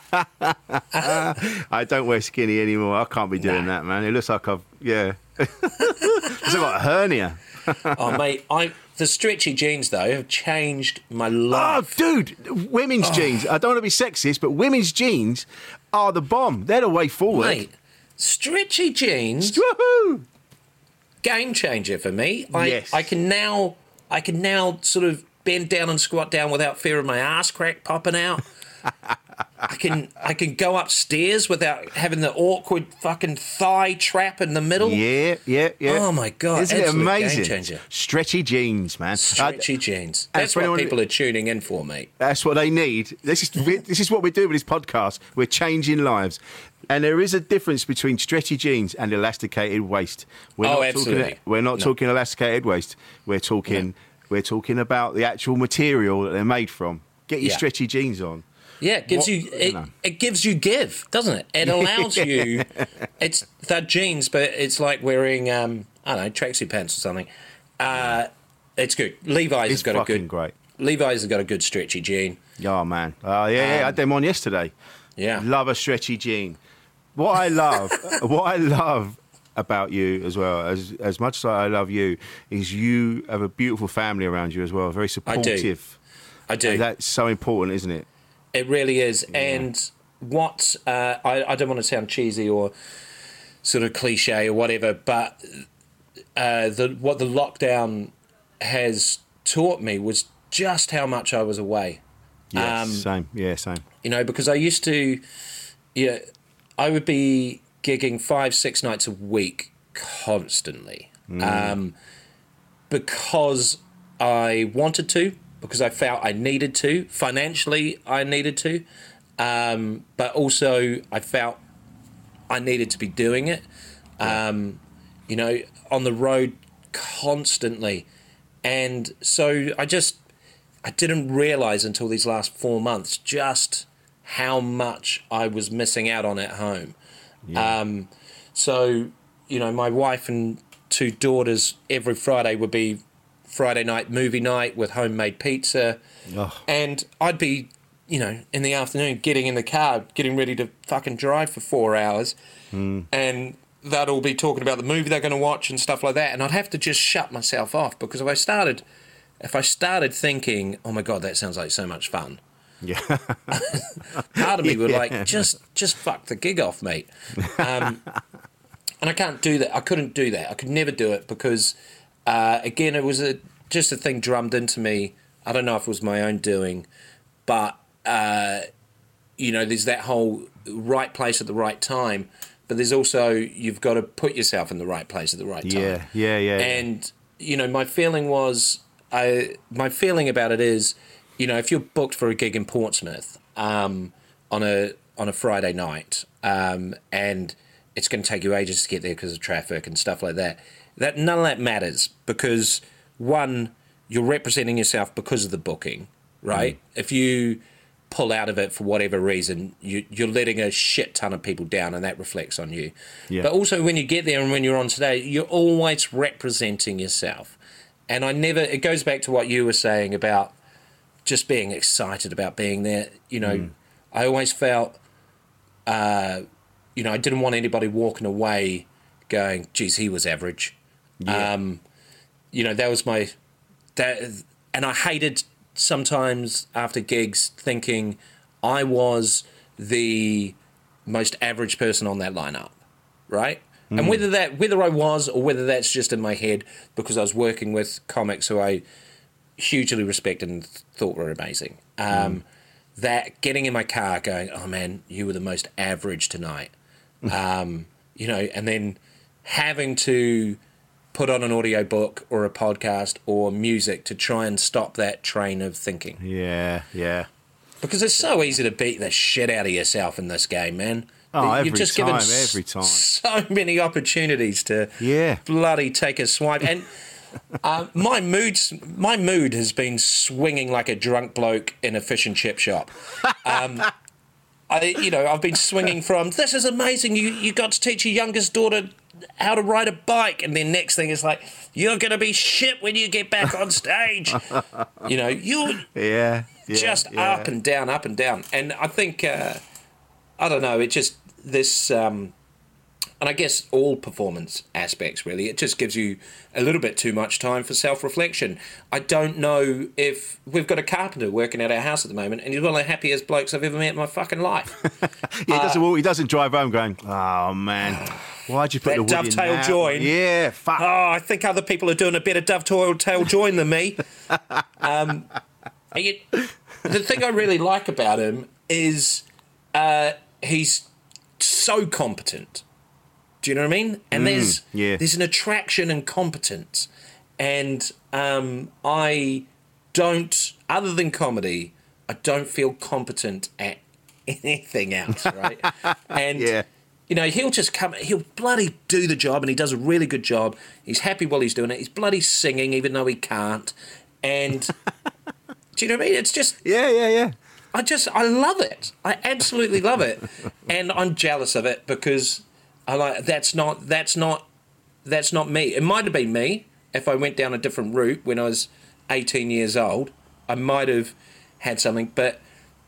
F: I don't wear skinny anymore. I can't be doing
G: Nah.
F: that, man. It looks like I've. Yeah. It's like a hernia.
G: Oh, mate, I the stretchy jeans, though, have changed my
F: Oh,
G: life.
F: dude, women's jeans. I don't want to be sexist, but women's jeans are the bomb. They're the way forward.
G: Mate, stretchy jeans,
F: Woohoo!
G: game changer for me. I,
F: Yes.
G: I can now I can now sort of bend down and squat down without fear of my ass crack popping out. I can I can go upstairs without having the awkward fucking thigh trap in the middle.
F: Yeah, yeah, yeah.
G: Oh, my God,
F: Isn't it
G: absolute game
F: amazing?
G: changer.
F: Stretchy jeans, man.
G: Stretchy
F: Uh,
G: jeans.
F: and
G: That's
F: for
G: what
F: anyone-
G: people are tuning in for, mate.
F: That's what they need. This is this is what we do with this podcast. We're changing lives. And there is a difference between stretchy jeans and elasticated waist. We're
G: Oh,
F: not
G: absolutely.
F: Talking, we're not
G: No.
F: talking elasticated waist. We're talking we're talking about the actual material that they're made from. Get your
G: Yeah.
F: stretchy jeans on.
G: Yeah, it gives
F: What-
G: you it,
F: no.
G: it gives you give, doesn't it? It allows you. It's they're jeans, but it's like wearing um, I don't know, tracksuit pants or something. Uh, it's good. Levi's
F: It's
G: has got a
F: fucking
G: good.
F: great.
G: Levi's has got a good stretchy jean.
F: Oh man. Oh yeah, yeah, I had them on yesterday.
G: Yeah.
F: Love a stretchy jean. What I love, what I love about you as well, as as much as I love you, is you have a beautiful family around you as well. Very
G: I do.
F: supportive.
G: I do.
F: And that's so important, isn't it?
G: It really is. And what uh, I, I don't want to sound cheesy or sort of cliche or whatever, but uh, the what the lockdown has taught me was just how much I was away.
F: Yes,
G: Um,
F: same. Yeah, same.
G: You know, because I used to, yeah, I would be gigging five, six nights a week constantly, um, because I wanted to, because I felt I needed to, financially I needed to, um, but also I felt I needed to be doing it, um, you know, on the road constantly. And so I just, I didn't realise until these last four months just how much I was missing out on at home.
F: Yeah.
G: Um, so, you know, my wife and two daughters every Friday would be Friday night movie night with homemade pizza.
F: Ugh.
G: And I'd be, you know, in the afternoon getting in the car, getting ready to fucking drive for four hours.
F: Mm.
G: And they'd all be talking about the movie they're going to watch and stuff like that. And I'd have to just shut myself off, because if I started, if I started thinking, oh my God, that sounds like so much fun,
F: Yeah.
G: part of me would
F: Yeah.
G: like, just just fuck the gig off, mate. Um, and I can't do that. I couldn't do that. I could never do it, because, uh, again, it was a just a thing drummed into me. I don't know if it was my own doing, but, uh, you know, there's that whole right place at the right time, but there's also, you've got to put yourself in the right place at the right time.
F: Yeah, yeah, yeah.
G: And, you know, my feeling was, I, my feeling about it is, you know, if you're booked for a gig in Portsmouth um, on a on a Friday night, um, and it's going to take you ages to get there because of traffic and stuff like that, that none of that matters, because one, you're representing yourself because of the booking, right? Mm. If you pull out of it for whatever reason, you, you're letting a shit ton of people down, and that reflects on you.
F: Yeah.
G: But also, when you get there and when you're on stage, you're always representing yourself. And I never, it goes back to what you were saying about just being excited about being there. You know, mm. I always felt, uh, you know, I didn't want anybody walking away going, geez, he was average.
F: Yeah.
G: Um, you know, that was my, that, and I hated sometimes after gigs thinking I was the most average person on that lineup, right? Mm. And whether that, whether I was, or whether that's just in my head because I was working with comics who I hugely respected and thought were amazing. Um, mm. That getting in my car going, oh man, you were the most average tonight. um, you know, and then having to put on an audio book or a podcast or music to try and stop that train of thinking.
F: Yeah, yeah.
G: Because it's so easy to beat the shit out of yourself in this game, man.
F: Oh, every
G: You've just
F: time,
G: given
F: every time.
G: so many opportunities to
F: Yeah.
G: bloody take a swipe. And uh, my mood's, my mood has been swinging like a drunk bloke in a fish and chip shop. Um, I, you know, I've been swinging from, this is amazing, you, you got to teach your youngest daughter how to ride a bike, and then next thing is like, you're going to be shit when you get back on stage. You know, you're
F: Yeah, yeah,
G: just
F: yeah.
G: up and down, up and down. And I think, uh, I don't know, it just, this, um, and I guess all performance aspects really, it just gives you a little bit too much time for self-reflection. I don't know if, we've got a carpenter working at our house at the moment, and he's one of the happiest blokes I've ever met in my fucking life.
F: Yeah, he doesn't, walk, he doesn't drive home going, oh, man, why'd you put
G: That
F: the wood
G: dovetail
F: in that?
G: join.
F: Yeah, fuck.
G: Oh, I think other people are doing a better dovetail tail join than me. Um, and yet, the thing I really like about him is uh, he's so competent. Do you know what I mean? And
F: Mm,
G: there's
F: yeah.
G: there's an attraction and competence. And um, I don't, other than comedy, I don't feel competent at anything else, right? And
F: Yeah.
G: you know, he'll just come, he'll bloody do the job, and he does a really good job. He's happy while he's doing it. He's bloody singing, even though he can't. And do you know what I mean? It's just,
F: Yeah, yeah, yeah.
G: I just, I love it. I absolutely love it. And I'm jealous of it because I like, that's not, that's not, that's not me. It might have been me if I went down a different route when I was eighteen years old. I might have had something, but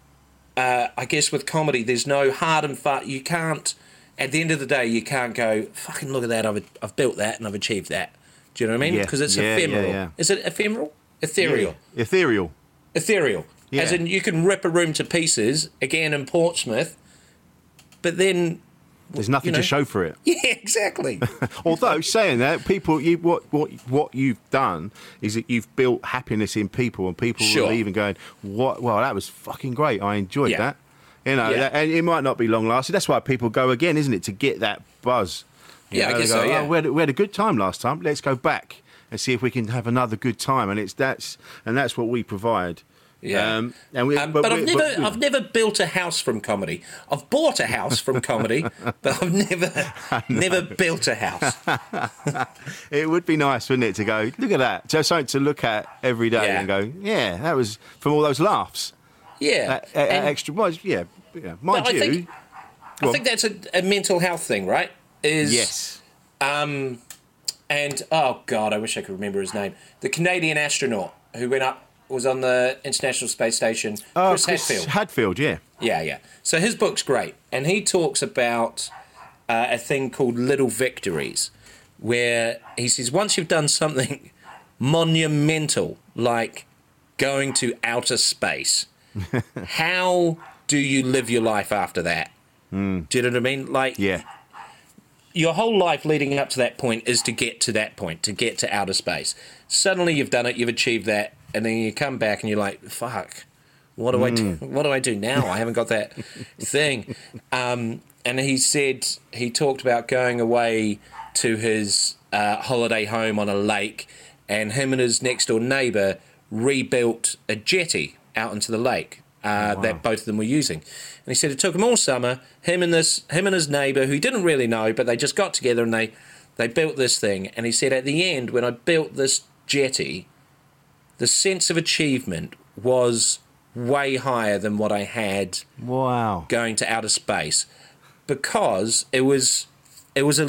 G: uh, I guess with comedy, there's no hard and fast. You can't, at the end of the day, you can't go, fucking look at that, I've, I've built that and I've achieved that. Do you know what I mean?
F: Yeah,
G: Because it's
F: yeah,
G: ephemeral.
F: yeah, yeah.
G: Is it ephemeral? Ethereal.
F: Yeah. Ethereal.
G: Ethereal.
F: Yeah.
G: As in, you can rip a room to pieces, again in Portsmouth, but then,
F: There's nothing
G: you know.
F: to show for it.
G: yeah, exactly.
F: Although saying that, people, you what what what you've done is that you've built happiness in people, and people
G: Sure.
F: will even going, "What? Well, that was fucking great. I enjoyed
G: Yeah.
F: that." You know,
G: Yeah.
F: that, and it might not be long lasting. That's why people go again, isn't it? To get that buzz. You
G: Yeah, I
F: know, they
G: guess
F: go,
G: so, yeah.
F: "Oh, we had, we had a good time last time. Let's go back and see if we can have another good time." And it's that's and that's what we provide.
G: Yeah.
F: Um, and we,
G: Um, but, I've
F: we-
G: never,
F: we-
G: I've never built a house from comedy. I've bought a house from comedy, but I've never, never built a house.
F: It would be nice, wouldn't it, to go, look at that. Just something to look at every day
G: Yeah.
F: and go, yeah, that was from all those laughs.
G: Yeah,
F: That, uh,
G: And-
F: extra, well, yeah, yeah. Mind
G: But I
F: you,
G: think-
F: Go
G: I
F: on.
G: think that's a, a mental health thing, right? Is
F: yes,
G: Um, and oh god, I wish I could remember his name. The Canadian astronaut who went up was on the International Space Station.
F: oh,
G: Chris
F: Chris
G: Hadfield.
F: Hadfield, yeah,
G: Yeah, yeah. So his book's great, and he talks about uh, a thing called little victories, where he says once you've done something monumental, like going to outer space, how do you live your life after that? Mm. Do you know what I mean? Like,
F: yeah,
G: your whole life leading up to that point is to get to that point, to get to outer space. Suddenly you've done it, you've achieved that, and then you come back and you're like, fuck, what do I do? What do I do now? I haven't got that thing. Um, and he said, he talked about going away to his uh, holiday home on a lake, and him and his next door neighbour rebuilt a jetty out into the lake. Uh, wow. That both of them were using, and he said it took him all summer. Him and this, him and his neighbour, who he didn't really know, but they just got together and they, they built this thing. And he said at the end, when I built this jetty, the sense of achievement was way higher than what I had.
F: wow,
G: Going to outer space, because it was, it was a,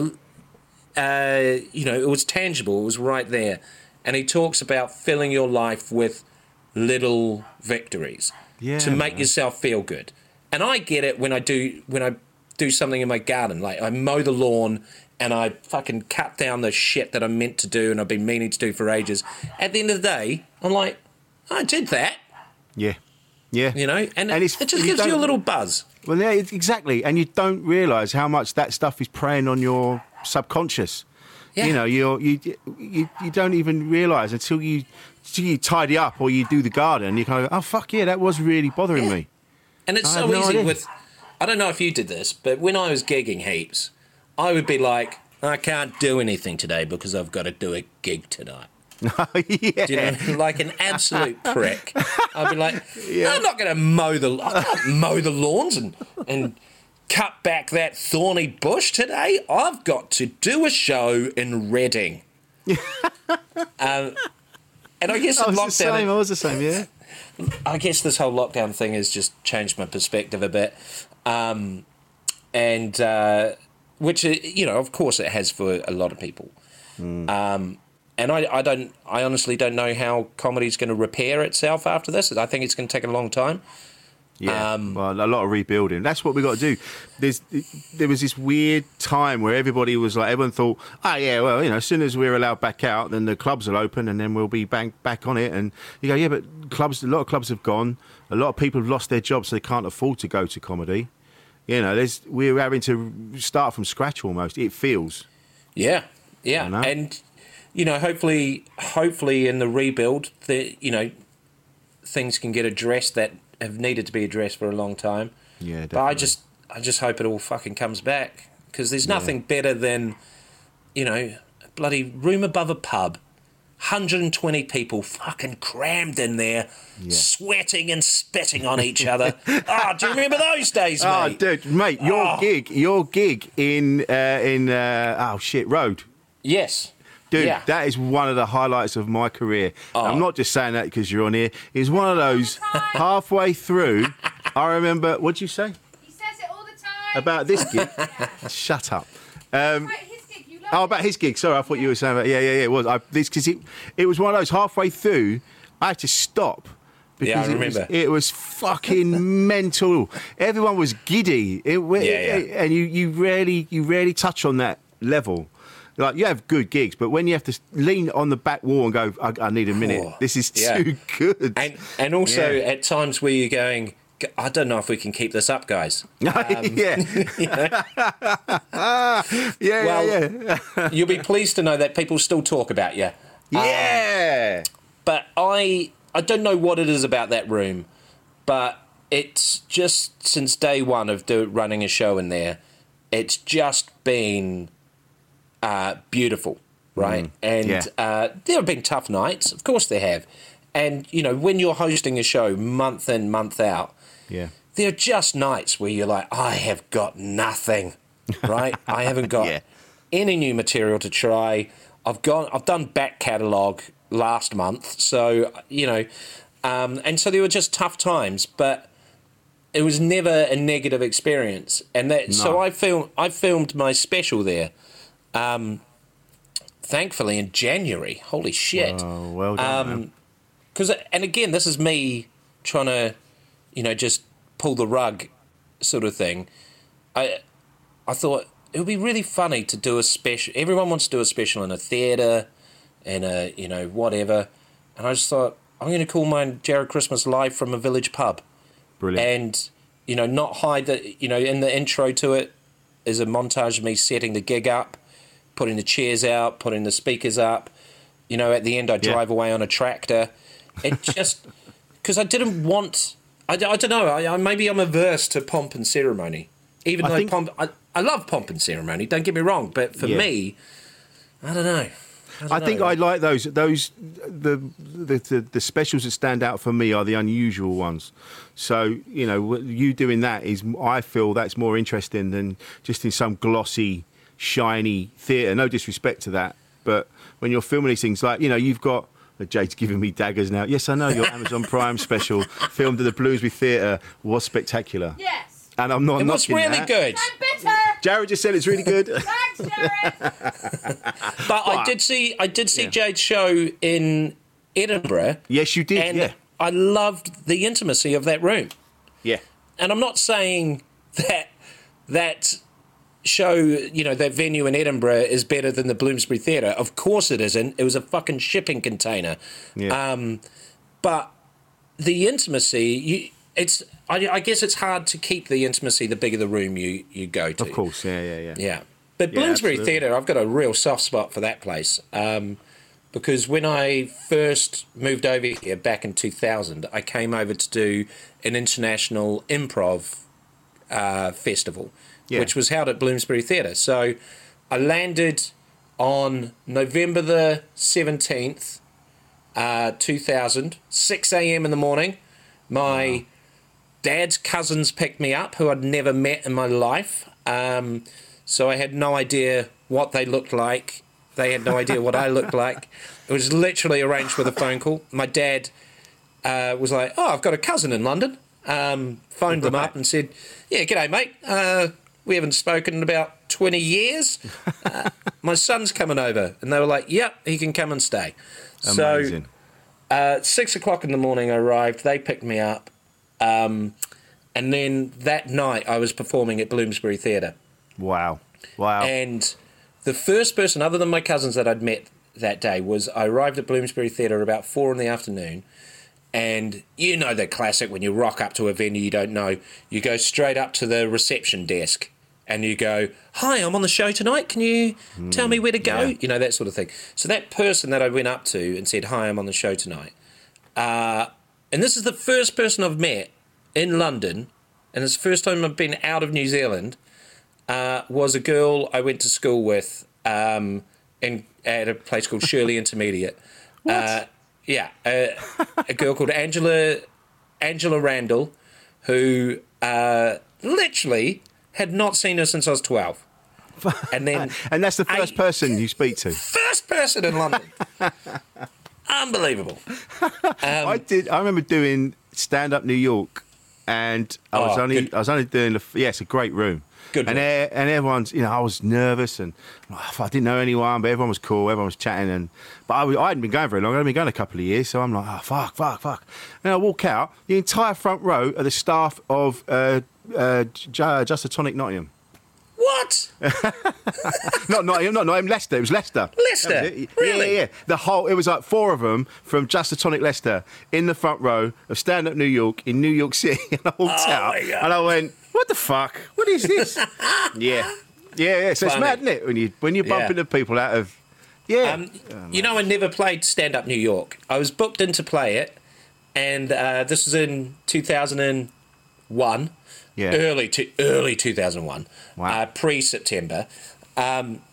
G: uh, you know, it was tangible. It was right there, and he talks about filling your life with little victories.
F: Yeah,
G: to make
F: man.
G: yourself feel good. And I get it when I do when I do something in my garden. Like I mow the lawn and I fucking cut down the shit that I'm meant to do and I've been meaning to do for ages. At the end of the day, I'm like, I did that,
F: yeah, yeah.
G: you know? And,
F: And
G: it,
F: it's-
G: it just
F: you
G: gives you a
F: don't-
G: little buzz.
F: Well, yeah, it's- exactly, and you don't realise how much that stuff is preying on your subconscious.
G: Yeah.
F: You know, you're, you you you don't even realise until you until you tidy up or you do the garden. You kind of go, oh fuck yeah, that was really bothering
G: Yeah.
F: me.
G: And it's
F: I
G: so
F: have no
G: easy
F: idea.
G: with I don't know if you did this, but when I was gigging heaps, I would be like, I can't do anything today because I've got to do a gig tonight.
F: Oh, yeah.
G: Do you know, like an absolute prick. I'd be like,
F: Yeah.
G: I'm not going to mow the I can't mow the lawns and and cut back that thorny bush today. I've got to do a show in Reading. um, and I guess
F: I
G: in
F: was the
G: lockdown,
F: same. I was the same. Yeah.
G: I guess this whole lockdown thing has just changed my perspective a bit, um, and uh, which uh, you know, of course, it has for a lot of people. Mm. Um, and I, I don't, I honestly don't know how comedy's going to repair itself after this. I think it's going to take a long time.
F: Yeah,
G: Um,
F: well, a lot of rebuilding. That's what we got to do. There's, there was this weird time where everybody was like, everyone thought, oh yeah, well, you know, as soon as we're allowed back out, then the clubs will open, and then we'll be back back on it. And you go, yeah, but clubs, a lot of clubs have gone. A lot of people have lost their jobs, so they can't afford to go to comedy. You know, there's we're having to start from scratch almost. It feels.
G: Yeah, yeah,
F: I know.
G: and you know, hopefully, hopefully, in the rebuild, the you know, things can get addressed that have needed to be addressed for a long time.
F: Yeah,
G: but I
F: definitely.
G: just, I just hope it all fucking comes back, because there's nothing better than, you know, a bloody room above a pub, one hundred twenty people fucking crammed in there,
F: Yeah.
G: sweating and spitting on each other. Oh, do you remember those days, mate?
F: Oh, dude, mate, your
G: Oh.
F: gig, your gig in uh, in uh, oh shit road.
G: Yes.
F: Dude,
G: Yeah.
F: that is one of the highlights of my career.
G: Oh.
F: I'm not just saying that because you're on here. It's one of those halfway through. I remember, what'd you say
I: He says it all the time.
F: about this gig? Shut up. Um,
I: Right, his gig, you love
F: oh,
I: it.
F: about his gig. Sorry, I thought you were saying about, yeah, yeah, yeah, it was. I, this because it, it was one of those halfway through, I had to stop.
G: Yeah, I
F: Because it was,
G: remember.
F: it was fucking mental. Everyone was giddy. It,
G: Yeah, yeah.
F: And you, you rarely you rarely touch on that level. Like, you have good gigs, but when you have to lean on the back wall and go, I, I need a minute.
G: Oh,
F: This is
G: yeah.
F: too good.
G: And and also
F: Yeah.
G: at times where you're going, I don't know if we can keep this up, guys.
F: yeah.
G: You know?
F: yeah,
G: Well,
F: yeah, yeah.
G: You'll be pleased to know that people still talk about you.
F: Yeah.
G: But I I don't know what it is about that room, but it's just since day one of do, running a show in there, it's just been uh, beautiful, right? and
F: yeah.
G: uh, there have been tough nights, of course there have. And, you know, when you're hosting a show month in, month out,
F: Yeah.
G: there are just nights where you're like, I have got nothing, right? I haven't got
F: Yeah.
G: any new material to try. I've gone, I've done back catalogue last month, so you know, um, and so there were just tough times, but it was never a negative experience. And that, so
F: No.
G: I filmed, I filmed my special there, um, thankfully in January. Holy shit!
F: Oh, well done. man.
G: Um, Because, and again, this is me trying to, you know, just pull the rug, sort of thing. I, I thought it would be really funny to do a special. Everyone wants to do a special in a theatre, in a, you know, whatever. And I just thought, I'm going to call mine Jared Christmas Live from a Village Pub.
F: Brilliant.
G: And, you know, not hide the, you know, in the intro to it is a montage of me setting the gig up, putting the chairs out, putting the speakers up. You know, at the end, I drive away on a tractor. It just, because I didn't want, I, I don't know, I, I, maybe I'm averse to pomp and ceremony. Even
F: I
G: though
F: think-
G: pomp, I, I love pomp and ceremony, don't get me wrong, but for
F: Yeah.
G: me, I don't know. I, don't
F: I think
G: know.
F: I like those. Those the, the the the specials that stand out for me are the unusual ones. So you know, you doing that is, I feel that's more interesting than just in some glossy, shiny theatre. No disrespect to that, but when you're filming these things, like, you know, you've got. Jade's giving me daggers now. Yes, I know your Amazon Prime special filmed at the Bloomsbury Theatre was spectacular.
I: Yes.
F: And I'm not
G: It was
F: knocking
G: really
F: that.
G: good.
I: I'm bitter.
F: Jared just said it's really good.
I: Thanks, Jared.
G: But I did see, I did see
F: Yeah.
G: Jade's show in Edinburgh.
F: Yes, you did.
G: And
F: yeah.
G: I loved the intimacy of that room.
F: Yeah.
G: And I'm not saying that that show, you know, that venue in Edinburgh is better than the Bloomsbury Theatre. Of course it isn't. It was a fucking shipping container.
F: Yeah.
G: Um, but the intimacy, you, it's. I, I guess it's hard to keep the intimacy the bigger the room you, you go to.
F: Of course. Yeah, yeah, yeah.
G: Yeah. But
F: Yeah,
G: Bloomsbury
F: absolutely.
G: Theatre, I've got a real soft spot for that place. Um, because when I first moved over here back in two thousand, I came over to do an international improv uh, festival,
F: Yeah.
G: which was held at Bloomsbury Theatre. So I landed on November the seventeenth, uh, two thousand, six a.m. in the morning. My wow. dad's cousins picked me up, who I'd never met in my life. Um, so I had no idea what they looked like. They had no idea what I looked like. It was literally arranged with a phone call. My dad uh, was like, oh, I've got a cousin in London. Um, phoned them up and said, yeah, g'day, mate. Uh, we haven't spoken in about twenty years. Uh, my son's coming over. And they were like, yep, he can come and stay.
F: Amazing.
G: So uh, six o'clock in the morning I arrived. They picked me up. Um, and then that night I was performing at Bloomsbury Theatre.
F: Wow. Wow.
G: And the first person, other than my cousins, that I'd met that day was I arrived at Bloomsbury Theatre about four in the afternoon. And you know the classic when you rock up to a venue you don't know, you go straight up to the reception desk and you go, hi, I'm on the show tonight. Can you mm, tell me where to go? Yeah. You know, that sort of thing. So that person that I went up to and said, hi, I'm on the show tonight. Uh, and this is the first person I've met in London, and it's the first time I've been out of New Zealand, uh, was a girl I went to school with um, in, at a place called Shirley Intermediate.
F: What?
G: Uh, Yeah, uh, a girl called Angela Angela Randall, who uh, literally had not seen her since I was twelve. And then,
F: and that's the first I, person you speak to.
G: First person in London. Unbelievable. Um,
F: I did. I remember doing Stand Up New York, and I was
G: oh,
F: only
G: good.
F: I was only doing the. Yeah, it's a great room.
G: Good
F: and
G: room.
F: and everyone's, you know, I was nervous and oh, I didn't know anyone, but everyone was cool. Everyone was chatting, and but I, I hadn't been going very long. I'd been going a couple of years, so I'm like, oh fuck, fuck, fuck. And I walk out. The entire front row are the staff of uh, uh, Just a Tonic Nottingham.
G: What?
F: not Nottingham, not Nottingham, Leicester. It was Leicester.
G: Leicester?
F: It.
G: Really?
F: Yeah, yeah, the whole, it was like four of them from Just a Tonic Leicester in the front row of Stand Up New York in New York City. And I walked
G: oh
F: out and I went, what the fuck? What is this? yeah. Yeah, yeah. So
G: Funny.
F: It's mad, isn't it? When, you, when you're bumping
G: Yeah.
F: into people out of... Yeah.
G: Um, you know, I never played Stand Up New York. I was booked in to play it, and uh, this was in two thousand one.
F: Yeah.
G: Early to early two thousand one,
F: Wow.
G: uh, pre-September, um,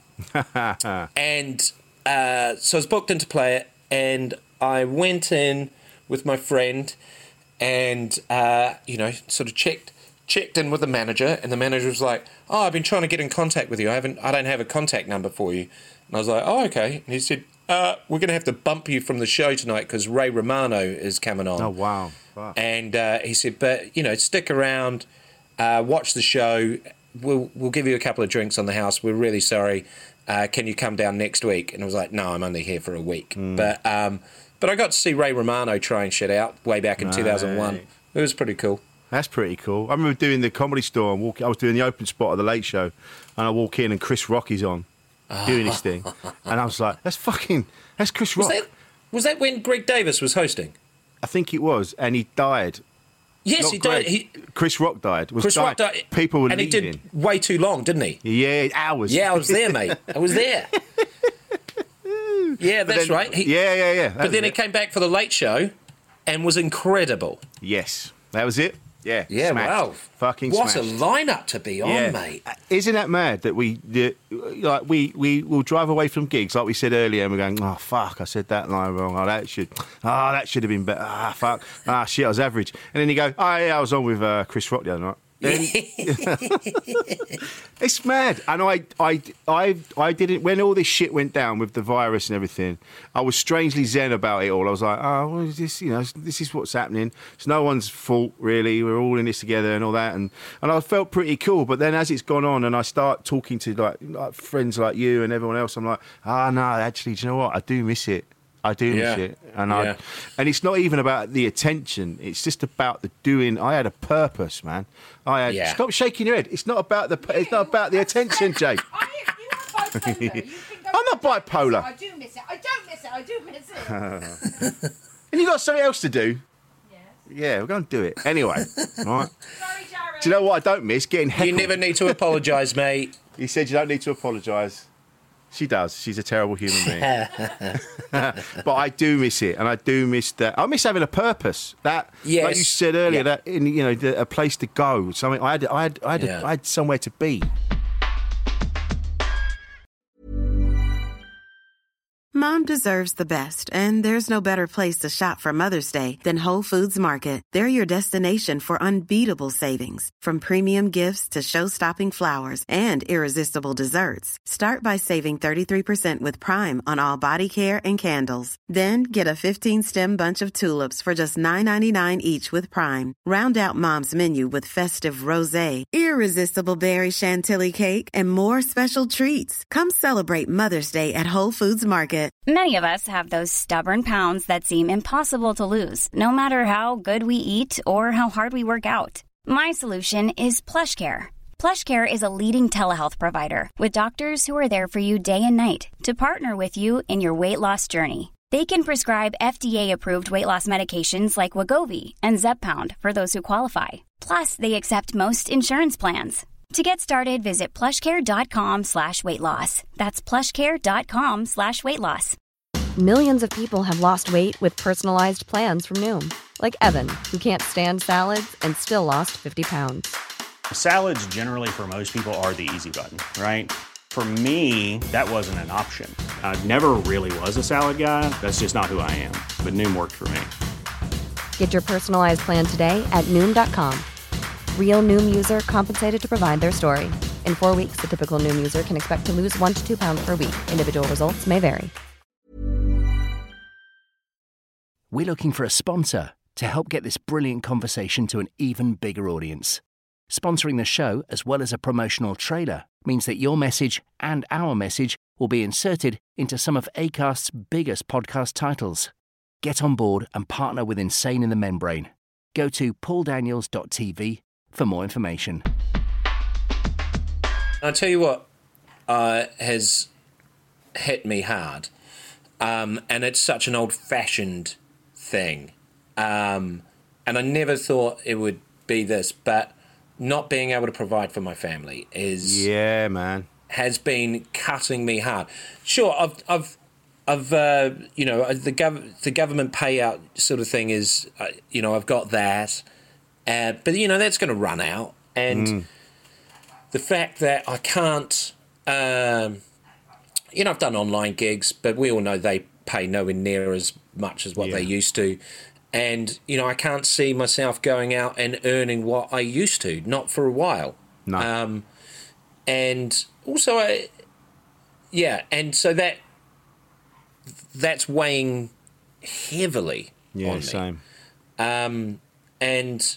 G: and uh, so I was booked in to play it, and I went in with my friend, and uh, you know, sort of checked checked in with the manager, and the manager was like, "Oh, I've been trying to get in contact with you. I haven't, I don't have a contact number for you." And I was like, "Oh, okay." And he said, uh, "We're going to have to bump you from the show tonight because Ray Romano is coming on."
F: Oh, wow. wow.
G: And uh, he said, "But you know, stick around." Uh, watch the show. We'll we'll give you a couple of drinks on the house. We're really sorry. Uh, can you come down next week? And I was like, no, I'm only here for a week. Mm. But um, but I got to see Ray Romano trying shit out way back in
F: right.
G: two thousand one. It was pretty cool.
F: That's pretty cool. I remember doing the Comedy Store and walk, I was doing the open spot of the Late Show, and I walk in and Chris Rock is on doing his thing, and I was like, that's fucking that's Chris Rock.
G: Was that, was that when Greg Davis was hosting?
F: I think it was, and he died.
G: Yes,
F: Not
G: he
F: Greg.
G: died. He,
F: Chris Rock died. Was
G: Chris
F: died.
G: Rock died.
F: People were
G: and
F: leaving.
G: he did way too long, didn't he?
F: Yeah, hours.
G: Yeah, I was there, mate. I was there. Yeah, that's
F: then,
G: right. He,
F: yeah, yeah, yeah.
G: But then he came back for the Late Show and was incredible.
F: Yes, that was it. Yeah,
G: yeah,
F: smashed.
G: wow,
F: fucking
G: what
F: smashed.
G: a lineup to be on,
F: yeah.
G: mate.
F: Isn't that mad that we the, like we we will drive away from gigs like we said earlier, and we're going, oh fuck, I said that line wrong. Oh, that should, oh that should have been better. Ah, fuck, ah shit, I was average. And then you go, oh yeah, I was on with uh, Chris Rock the other night. Then, it's mad, and I, I, I, I didn't. When all this shit went down with the virus and everything, I was strangely zen about it all. I was like, oh, well, this, you know, this is what's happening. It's no one's fault, really. We're all in this together and all that, and and I felt pretty cool. But then as it's gone on, and I start talking to like, like friends like you and everyone else, I'm like, ah, oh, no, actually, do you know what? I do miss it. I do miss
G: yeah.
F: it, and
G: yeah.
F: I, and it's not even about the attention. It's just about the doing. I had a purpose, man. I had.
G: Yeah.
F: Stop shaking your head. It's not about the. It's not about the attention, Jake.
I: I, you are bipolar. You think
F: I'm not bipolar.
I: I do miss it. I don't miss it. I do miss it.
F: And you got something else to do.
I: Yes.
F: Yeah, we're going to do it anyway. Right?
I: Sorry, Jared.
F: Do you know what I don't miss? Getting heckled.
G: You never need to apologise, mate.
F: He said you don't need to apologise. She does. She's a terrible human being. But I do miss it, and I do miss that. I miss having a purpose. That,
G: yes.
F: like you said earlier,
G: Yeah.
F: that in, you know, the, a place to go. Something I had. I had. I had,
G: Yeah.
F: a, I had somewhere to be.
J: Mom deserves the best, and there's no better place to shop for Mother's Day than Whole Foods Market. They're your destination for unbeatable savings, from premium gifts to show-stopping flowers and irresistible desserts. Start by saving thirty-three percent with Prime on all body care and candles. Then get a fifteen-stem bunch of tulips for just nine ninety-nine each with Prime. Round out Mom's menu with festive rosé, irresistible berry chantilly cake, and more special treats. Come celebrate Mother's Day at Whole Foods Market.
K: Many of us have those stubborn pounds that seem impossible to lose, no matter how good we eat or how hard we work out. My solution is PlushCare. PlushCare is a leading telehealth provider with doctors who are there for you day and night to partner with you in your weight loss journey. They can prescribe F D A-approved weight loss medications like Wegovy and Zepbound for those who qualify. Plus, they accept most insurance plans. To get started, visit plushcare.com slash weight loss. That's plushcare.com slash weight loss.
D: Millions of people have lost weight with personalized plans from Noom. Like Evan, who can't stand salads and still lost fifty pounds.
E: Salads generally for most people are the easy button, right? For me, that wasn't an option. I never really was a salad guy. That's just not who I am. But Noom worked for me.
D: Get your personalized plan today at Noom dot com. Real Noom user compensated to provide their story. In four weeks, the typical Noom user can expect to lose one to two pounds per week. Individual results may vary.
L: We're looking for a sponsor to help get this brilliant conversation to an even bigger audience. Sponsoring the show, as well as a promotional trailer, means that your message and our message will be inserted into some of Acast's biggest podcast titles. Get on board and partner with Insane in the Membrane. Go to paul daniels dot t v for more information.
G: I'll tell you what uh, has hit me hard, um, and it's such an old-fashioned thing, um, and I never thought it would be this, but not being able to provide for my family is
F: Yeah, man.
G: has been cutting me hard. Sure, I've, I've, I've, uh, you know, the gov- the government payout sort of thing is, uh, you know, I've got that, uh, but you know that's going to run out, and
F: Mm.
G: the fact that I can't, um, you know, I've done online gigs, but we all know they pay nowhere near as much as what
F: Yeah.
G: they used to. And, you know, I can't see myself going out and earning what I used to, not for a while.
F: No.
G: Um, and also, I, yeah, and so that that's weighing heavily
F: Yeah,
G: on me.
F: same.
G: Um, and,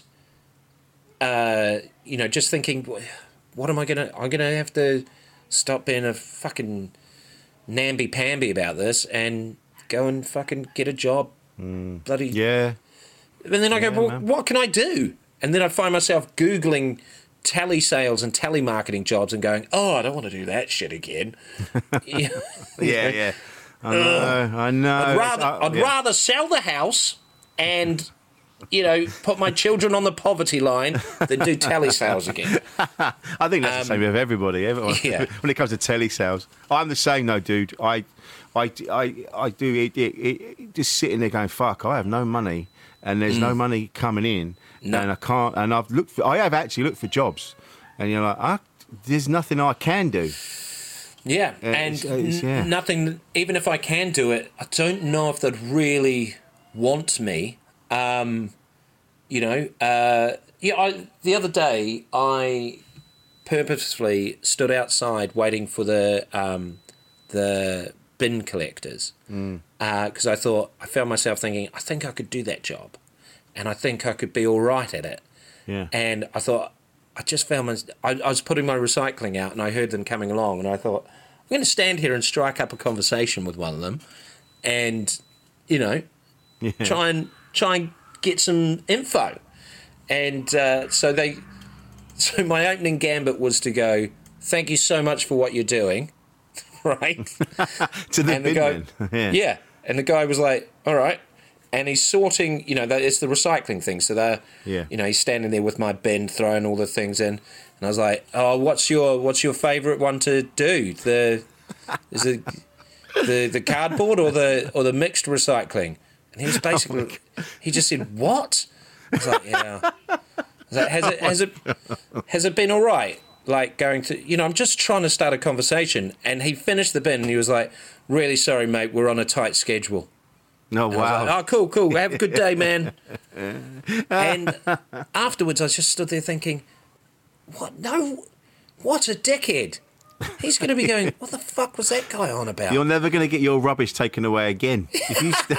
G: uh, you know, just thinking, what am I going to... I'm going to have to stop being a fucking namby-pamby about this and go and fucking get a job.
F: Mm.
G: Bloody...
F: Yeah.
G: And then I go,
F: Yeah,
G: well,
F: man.
G: what can I do? And then I find myself Googling telesales and telemarketing jobs and going, oh, I don't want to do that shit again. yeah,
F: Yeah, yeah. I know, I know.
G: I'd rather,
F: Uh,
G: I'd
F: yeah.
G: rather sell the house and, you know, put my children on the poverty line than do telesales again.
F: I think that's the same with everybody. Everyone.
G: yeah.
F: When it comes to telesales, I'm the same though, dude. I, I, I, I do it, it, it. Just sitting there going, "Fuck! I have no money, and there's no money coming in,
G: No.
F: and I can't." And I've looked. For, I have actually looked for jobs, and you're like, ah, "There's nothing I can do."
G: Yeah,
F: Yeah,
G: and
F: it's- it's-
G: n-
F: yeah.
G: nothing, even if I can do it, I don't know if they'd really want me. Um, you know, uh, yeah, I, the other day I purposefully stood outside waiting for the um, the bin collectors because I thought, I found myself thinking, I think I could do that job and I think I could be all right at it.
F: Yeah.
G: And I thought, I just found my, I, I was putting my recycling out and I heard them coming along and I thought, I'm going to stand here and strike up a conversation with one of them and, you know,
F: Yeah.
G: try and try and get some info. And uh, so they, so my opening gambit was to go, thank you so much for what you're doing, right?
F: to the
G: and the
F: bin
G: guy,
F: man. yeah.
G: yeah. And the guy was like, all right. And he's sorting, you know, that it's the recycling thing. So they're,
F: Yeah.
G: you know, he's standing there with my bin, throwing all the things in. And I was like, oh, what's your what's your favourite one to do? The Is it the the cardboard or the or the mixed recycling?" And he was basically, oh he just said, "What?" I was like, "Yeah." I was like, has it has it has it been all right? Like going to, you know, I'm just trying to start a conversation. And he finished the bin and he was like, "Really sorry, mate, we're on a tight schedule."
F: No,
G: and
F: wow.
G: I was like, "Oh, cool, cool. Have a good day, man." And afterwards, I just stood there thinking, "What? No, what a dickhead." He's going to be going, "What the fuck was that guy on about?"
F: You're never going to get your rubbish taken away again. If you st-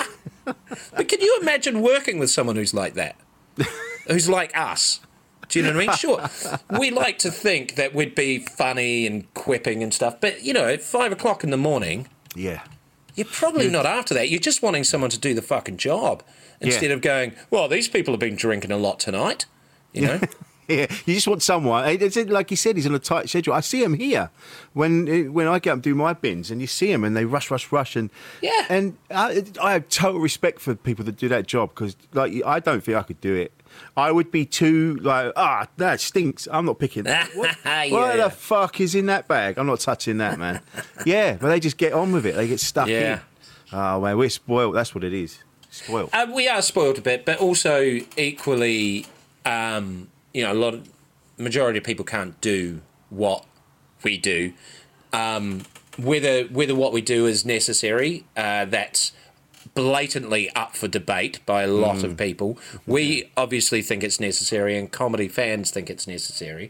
G: But can you imagine working with someone who's like that? Who's like us? Do you know what I mean? Sure, we like to think that we'd be funny and quipping and stuff, but, you know, at five o'clock in the morning,
F: yeah,
G: you're probably not after that. You're just wanting someone to do the fucking job instead
F: Yeah.
G: of going, "Well, these people have been drinking a lot tonight," you know?
F: Yeah, you just want someone. It's like you said, he's on a tight schedule. I see him here when when I get up and do my bins, and you see him, and they rush, rush, rush, and
G: yeah.
F: And I, I have total respect for people that do that job because, like, I don't think I could do it. I would be too like, ah, that stinks. I'm not picking that. What,
G: Yeah.
F: what the fuck is in that bag? I'm not touching that, man. Yeah, but they just get on with it. They get stuck
G: Yeah.
F: in. Oh man, we're spoiled. That's what it is. Spoiled.
G: Uh, we are spoiled a bit, but also equally, um, you know, a lot of majority of people can't do what we do. Um, whether whether what we do is necessary, uh, that's blatantly up for debate by a lot
F: Mm.
G: of people. We obviously think it's necessary, and comedy fans think it's necessary.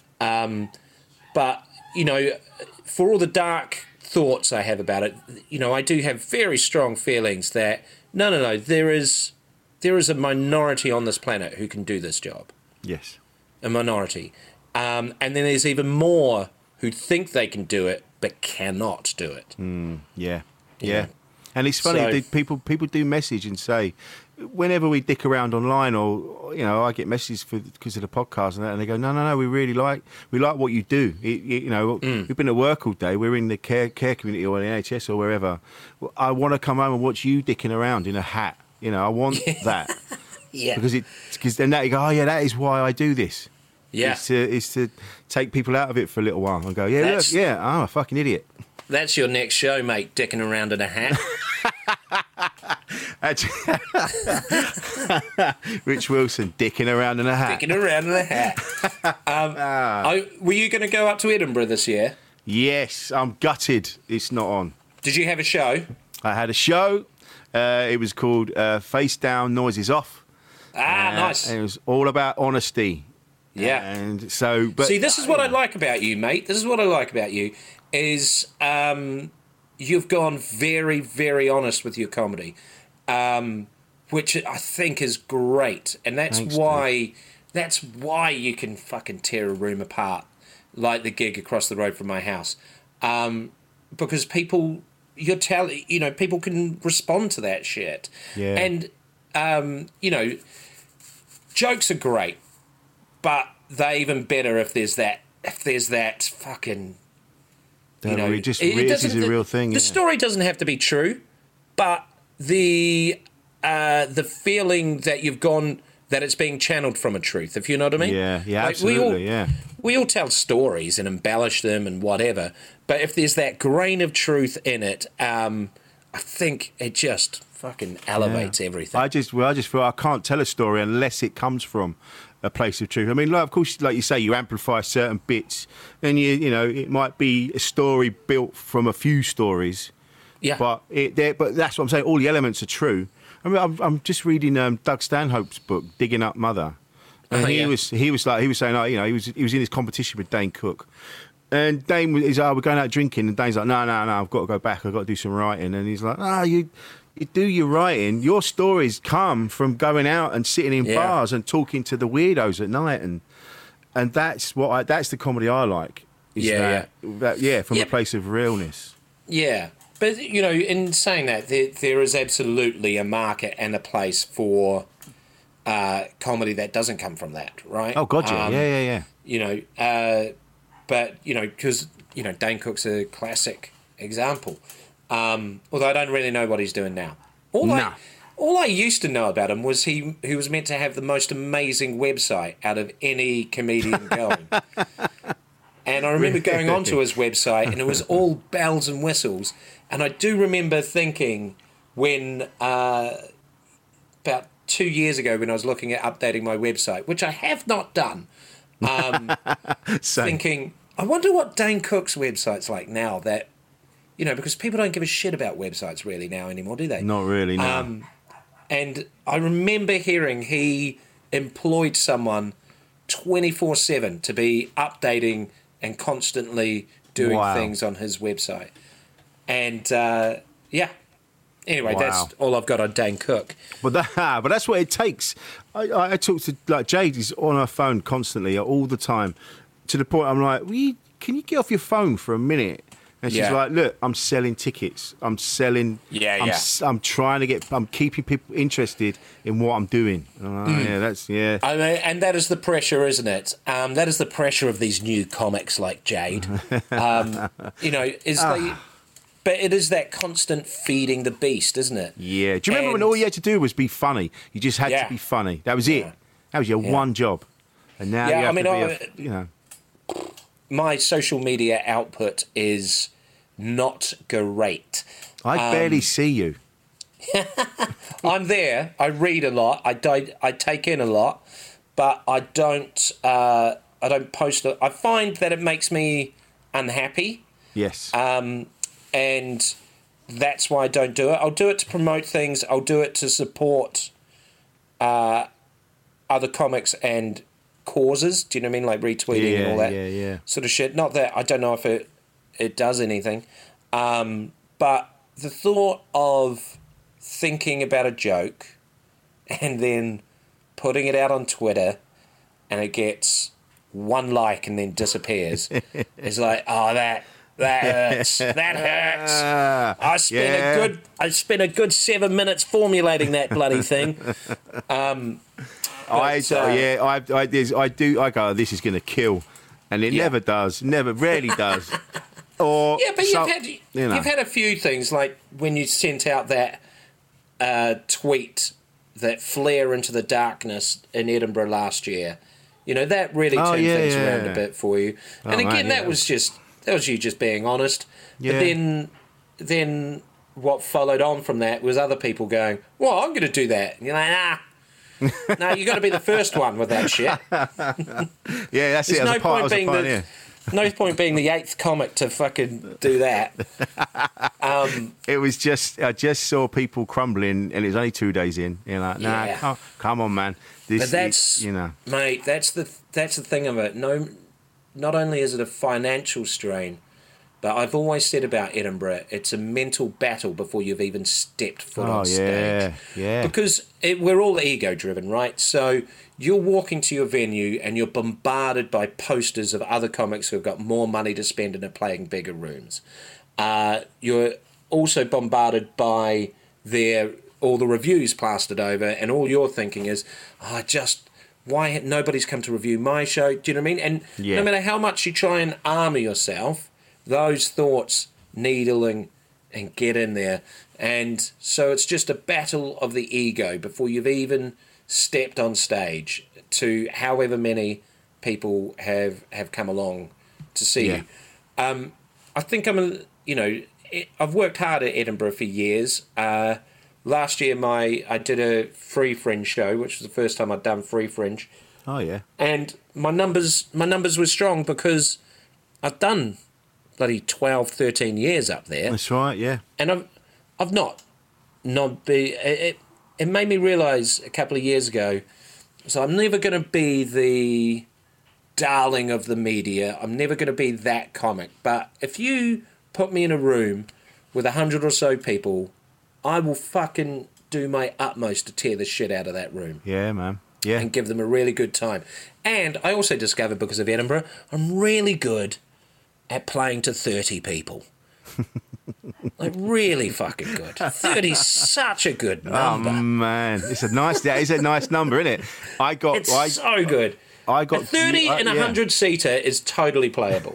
G: Um, but you know, for all the dark thoughts I have about it, you know, I do have very strong feelings that no, no, no, there is there is a minority on this planet who can do this job.
F: Yes.
G: A minority. Um, and then there's even more who think they can do it but cannot do it.
F: Mm, yeah, yeah.
G: Yeah.
F: And it's funny,
G: So-
F: they, people people do message and say, whenever we dick around online, or you know, I get messages for because of the podcast and that, and they go, no, no, no, we really like we like what you do. It, it, you know,
G: Mm.
F: we've been at work all day. We're in the care care community or the N H S or wherever. I want to come home and watch you dicking around in a hat. You know, I want that.
G: Yeah.
F: Because it because then that you go, oh yeah, that is why I do this.
G: Yeah.
F: It's to, it's to take people out of it for a little while and go, yeah,
G: That's-
F: look, yeah, I'm a fucking idiot.
G: That's your next show, mate, dicking around in a hat.
F: Rich Wilson dicking around in a hat.
G: Dicking around in a hat. Um, I, were you going to go up to Edinburgh this year?
F: Yes, I'm gutted it's not on.
G: Did you have a show?
F: I had a show. Uh, it was called uh, Face Down, Noises Off.
G: Ah,
F: Uh,
G: nice.
F: And it was all about honesty.
G: Yeah.
F: And so, but
G: See, this is what I like about you, mate. This is what I like about you, is um, you've gone very, very honest with your comedy, um, which I think is great. And that's
F: Thanks,
G: why that's why you can fucking tear a room apart, like the gig across the road from my house. Um, because people, you're telling, you know, people can respond to that shit.
F: Yeah.
G: And, um, you know, jokes are great. But they're even better if there's that if there's that fucking you
F: Don't
G: know
F: worry, just
G: it- it
F: this
G: doesn't-
F: is a
G: the-
F: real thing.
G: The
F: yeah.
G: story doesn't have to be true, but the uh, the feeling that you've gone that it's being channeled from a truth, if you know what I mean.
F: Yeah, yeah,
G: Like, we
F: absolutely,
G: all,
F: yeah.
G: We all tell stories and embellish them and whatever, but if there's that grain of truth in it, um, I think it just fucking elevates
F: Yeah.
G: everything.
F: I just, well, I just feel I can't tell a story unless it comes from a place of truth. I mean, like, of course, like you say, you amplify certain bits, and you, you know, it might be a story built from a few stories.
G: Yeah.
F: But it, there, but that's what I'm saying. All the elements are true. I mean, I'm, I'm just reading um, Doug Stanhope's book, Digging Up Mother, and
G: Oh,
F: he
G: yeah.
F: was, he was like, he was saying, oh, you know, he was, he was in this competition with Dane Cook. And Dane was, he's like, oh, we're going out drinking. And Dane's like, no, no, no, I've got to go back. I've got to do some writing. And he's like, oh, you, you do your writing. Your stories come from going out and sitting in
G: Yeah.
F: bars and talking to the weirdos at night. And and that's what I, that's the comedy I like. Is
G: Yeah,
F: that, that, yeah, from
G: Yeah.
F: a place of realness.
G: Yeah, but you know, in saying that, there, there is absolutely a market and a place for uh, comedy that doesn't come from that, right?
F: Oh, God, yeah.
G: Um,
F: yeah, yeah, yeah.
G: You know, uh, but you know, because you know, Dane Cook's a classic example. Um, although I don't really know what he's doing now. All
F: No.
G: I, all I used to know about him was he he was meant to have the most amazing website out of any comedian going. And I remember going onto his website, and it was all bells and whistles. And I do remember thinking when, uh, about two years ago, when I was looking at updating my website, which I have not done, um, thinking, I wonder what Dane Cook's website's like now. That, you know, because people don't give a shit about websites really now anymore, do they?
F: Not really, no.
G: Um, and I remember hearing he employed someone twenty-four seven to be updating and constantly doing
F: Wow.
G: things on his website. And, uh, yeah. Anyway,
F: Wow.
G: that's all I've got on Dane Cook.
F: But that, but that's what it takes. I, I, I talk to, like, Jade is on her phone constantly, all the time, to the point I'm like, well, you, can you get off your phone for a minute? And she's
G: Yeah.
F: like, look, I'm selling tickets. I'm selling.
G: Yeah,
F: I'm,
G: yeah.
F: s- I'm trying to get, I'm keeping people interested in what I'm doing. And I'm like,
G: Mm.
F: Yeah, that's, yeah.
G: I mean, and that is the pressure, isn't it? Um, that is the pressure of these new comics like Jade. Um, you know, is
F: Ah.
G: they, but it is that constant feeding the beast, isn't it?
F: Yeah. Do you remember when
G: And-
F: all you had to do was be funny? You just had
G: Yeah.
F: to be funny. That was it.
G: Yeah.
F: That was your
G: Yeah.
F: one job. And now
G: Yeah,
F: you have
G: I mean,
F: to
G: I-
F: be, a, you know.
G: My social media output is not great.
F: I
G: Um,
F: barely see you.
G: I'm there. I read a lot. I di- I take in a lot, but I don't. Uh, I don't post it. I find that it makes me unhappy.
F: Yes.
G: Um, and that's why I don't do it. I'll do it to promote things. I'll do it to support uh, other comics and causes. Do you know what I mean? Like retweeting
F: yeah,
G: and all that
F: yeah, yeah.
G: sort of shit. Not that I don't know if it it does anything, um, but the thought of thinking about a joke and then putting it out on Twitter and it gets one like and then disappears is like, oh, that that hurts. That hurts. I spent
F: Yeah.
G: a good I spent a good seven minutes formulating that bloody thing. Um,
F: I
G: but, uh,
F: yeah, I I, there's, I do. I go, this is going to kill, and it
G: Yeah.
F: never does. Never, rarely does. Or
G: yeah, but
F: so-
G: you've had
F: you know.
G: you've had a few things like when you sent out that uh, tweet that flare into the darkness in Edinburgh last year. You know, that really
F: Oh,
G: turned
F: yeah,
G: things
F: yeah.
G: around a bit for you.
F: Oh,
G: and again,
F: man,
G: that
F: yeah.
G: was just that was you just being honest.
F: Yeah.
G: But then then what followed on from that was other people going, "Well, I'm going to do that." And you're like, "Nah." No, you got to be the first one with that shit.
F: yeah, that's
G: There's
F: it. As
G: no
F: a part,
G: point
F: as a
G: being the
F: pioneer.
G: no point being the eighth comic to fucking do that. Um,
F: It was just I just saw people crumbling, and it was only two days in. You're like, nah,
G: Yeah.
F: come, come on, man. This,
G: but that's
F: is, you know,
G: mate. That's the that's the thing of it. No, not only is it a financial strain, but I've always said about Edinburgh, it's a mental battle before you've even stepped foot
F: oh
G: on stage.
F: yeah, yeah.
G: Because it, we're all ego driven, right? So you're walking to your venue and you're bombarded by posters of other comics who have got more money to spend and are playing bigger rooms. Uh, you're also bombarded by their all the reviews plastered over, and all you're thinking is, oh, just why nobody's come to review my show? Do you know what I mean? And
F: Yeah.
G: no matter how much you try and armour yourself, those thoughts needling and get in there. And so it's just a battle of the ego before you've even stepped on stage to however many people have, have come along to see
F: Yeah.
G: you. Um, I think I'm, a, you know, I've worked hard at Edinburgh for years. Uh, last year my I did a Free Fringe show, which was the first time I'd done Free Fringe.
F: Oh yeah.
G: And my numbers my numbers were strong because I've done bloody twelve, thirteen years up there.
F: That's right. Yeah.
G: And I've I've not not be it, it made me realise a couple of years ago, so I'm never going to be the darling of the media. I'm never going to be that comic. But if you put me in a room with a hundred or so people, I will fucking do my utmost to tear the shit out of that room
F: Yeah, man. Yeah.
G: and give them a really good time. And I also discovered, because of Edinburgh, I'm really good at playing to thirty people. Like, really fucking good. thirty's such a good number.
F: Oh man, it's a nice. It's a nice number, isn't it? I got.
G: It's
F: I,
G: so good.
F: I got
G: a thirty
F: I-
G: and a
F: yeah.
G: hundred seater is totally playable.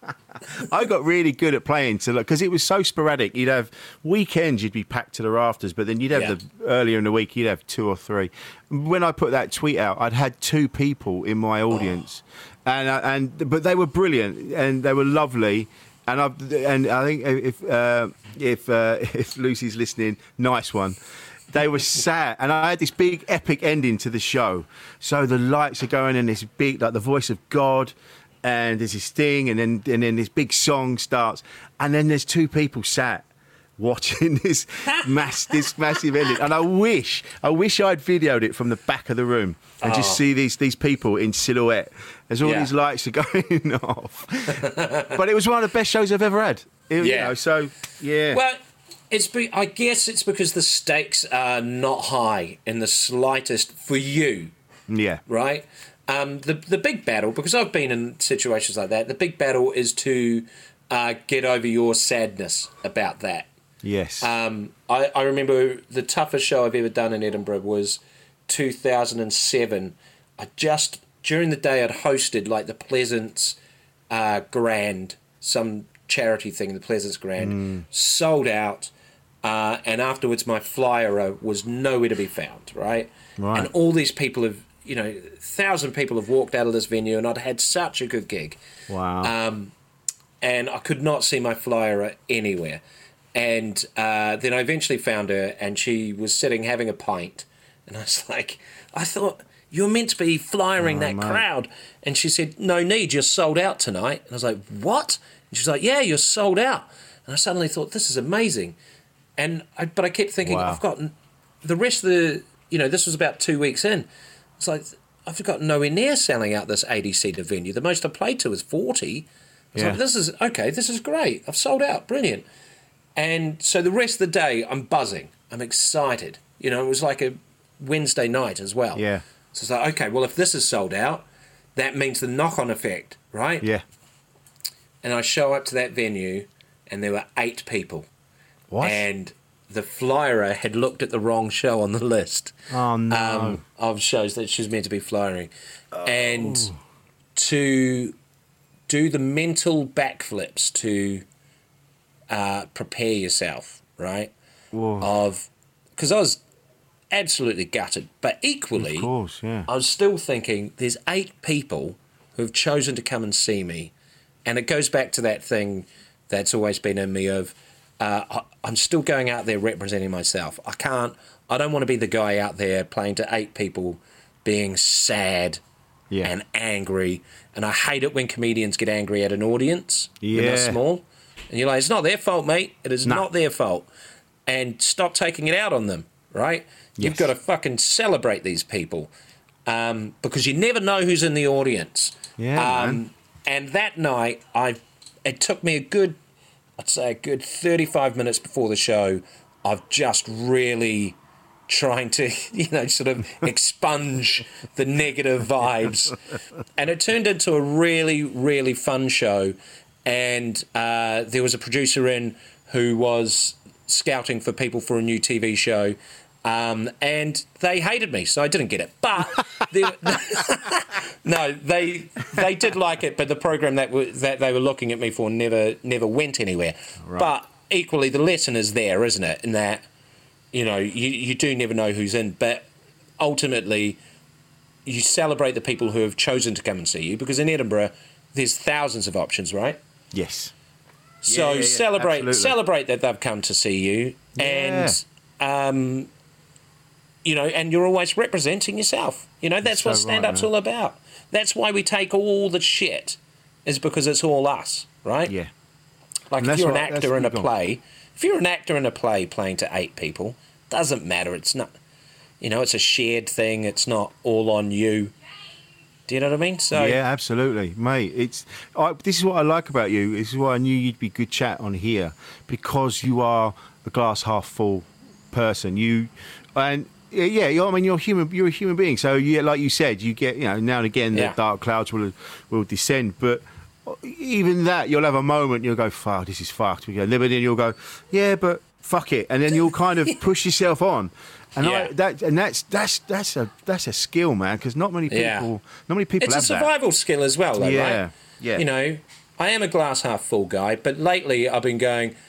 F: I got really good at playing to because it was so sporadic. You'd have weekends, you'd be packed to the rafters, but then you'd have
G: Yeah.
F: the earlier in the week, you'd have two or three. When I put that tweet out, I'd had two people in my audience, and uh, and but they were brilliant and they were lovely. And I and I think if uh, if uh, if Lucy's listening, nice one. They were sad, and I had this big epic ending to the show. So the lights are going, and this big, like the voice of God, and there's this thing, and then and then this big song starts, and then there's two people sat watching this mass this massive ending. And I wish I wish I'd videoed it from the back of the room and oh. just see these these people in silhouette as all yeah. these lights are going off. But it was one of the best shows I've ever had. It, yeah. You know, so yeah.
G: Well, it's be, I guess it's because the stakes are not high in the slightest for you.
F: Yeah.
G: Right? Um, the the big battle, because I've been in situations like that, the big battle is to uh, get over your sadness about that.
F: Yes.
G: Um, I, I remember the toughest show I've ever done in Edinburgh was two thousand seven. I just, during the day, I'd hosted like the Pleasance uh, Grand, some charity thing, the Pleasance Grand, mm. sold out. Uh, and afterwards, my flyer was nowhere to be found, right?
F: Right.
G: And all these people have, you know, a thousand people have walked out of this venue, and I'd had such a good gig.
F: Wow.
G: Um, and I could not see my flyer anywhere. And uh, then I eventually found her, and she was sitting having a pint. And I was like, I thought, you're meant to be flyering oh, that mate. crowd. And she said, no need, you're sold out tonight. And I was like, what? And she's like, yeah, you're sold out. And I suddenly thought, this is amazing. And I, But I kept thinking,
F: wow.
G: I've got the rest of the, you know, this was about two weeks in. It's like, I've got nowhere near selling out this eighty-seater venue. The most I played to was forty. I was
F: yeah.
G: like, this is, okay, this is great. I've sold out, brilliant. And so the rest of the day, I'm buzzing. I'm excited. You know, it was like a Wednesday night as well.
F: Yeah.
G: So it's like, okay, well, if this is sold out, that means the knock-on effect, right?
F: Yeah.
G: And I show up to that venue, and there were eight people.
F: What?
G: And the flyer had looked at the wrong show on the list.
F: Oh, no.
G: Um, of shows that she's meant to be flyering. Oh. And to do the mental backflips to... Uh, prepare yourself, right?
F: Whoa.
G: Of because I was absolutely gutted, but equally,
F: of course, yeah.
G: I was still thinking there's eight people who have chosen to come and see me, and it goes back to that thing that's always been in me of uh, I, I'm still going out there representing myself. I can't. I don't want to be the guy out there playing to eight people, being sad
F: yeah.
G: and angry, and I hate it when comedians get angry at an audience
F: yeah.
G: when they're small. And you're like, it's not their fault, mate. It is
F: no.
G: not their fault. And stop taking it out on them, right?
F: Yes.
G: You've got to fucking celebrate these people um, because you never know who's in the audience.
F: Yeah,
G: um,
F: man.
G: And that night, I it took me a good, I'd say a good thirty-five minutes before the show of just really trying to, you know, sort of expunge the negative vibes. And it turned into a really, really fun show. And uh, there was a producer in who was scouting for people for a new T V show, um, and they hated me, so I didn't get it. But they, no, they they did like it, but the program that w- that they were looking at me for never never went anywhere.
F: Right.
G: But equally, the lesson is there, isn't it? In that, you know, you you do never know who's in, but ultimately, you celebrate the people who have chosen to come and see you, because in Edinburgh, there's thousands of options, right?
F: Yes.
G: So
F: yeah, yeah, yeah.
G: celebrate
F: Absolutely.
G: celebrate that they've come to see you,
F: yeah.
G: and um, you know, and you're always representing yourself. You know, that's, that's what
F: so
G: stand-up's
F: right,
G: all about. That's why we take all the shit, is because it's all us, right?
F: Yeah.
G: Like
F: and
G: if you're an
F: what,
G: actor in a play, if you're an actor in a play playing to eight people, doesn't matter. It's not, you know, it's a shared thing. It's not all on you. Do you know what I mean? So
F: yeah, absolutely, mate. It's I, this is what I like about you. This is why I knew you'd be good chat on here, because you are a glass half full person. You and yeah, you know, I mean, you're human. You're a human being. So yeah, like you said, you get, you know, now and again
G: yeah.
F: the dark clouds will will descend, but even that, you'll have a moment. You'll go, "Fuck, this is fucked." We go, then you'll go, "Yeah, but fuck it," and then you'll kind of push yourself on. And
G: yeah.
F: I, that and that's that's that's a that's a skill, man. Because not many people,
G: yeah.
F: not many people
G: it's
F: have
G: a survival
F: that.
G: skill as well, though,
F: yeah,
G: right?
F: Yeah,
G: you know, I am a glass half full guy, but lately I've been going,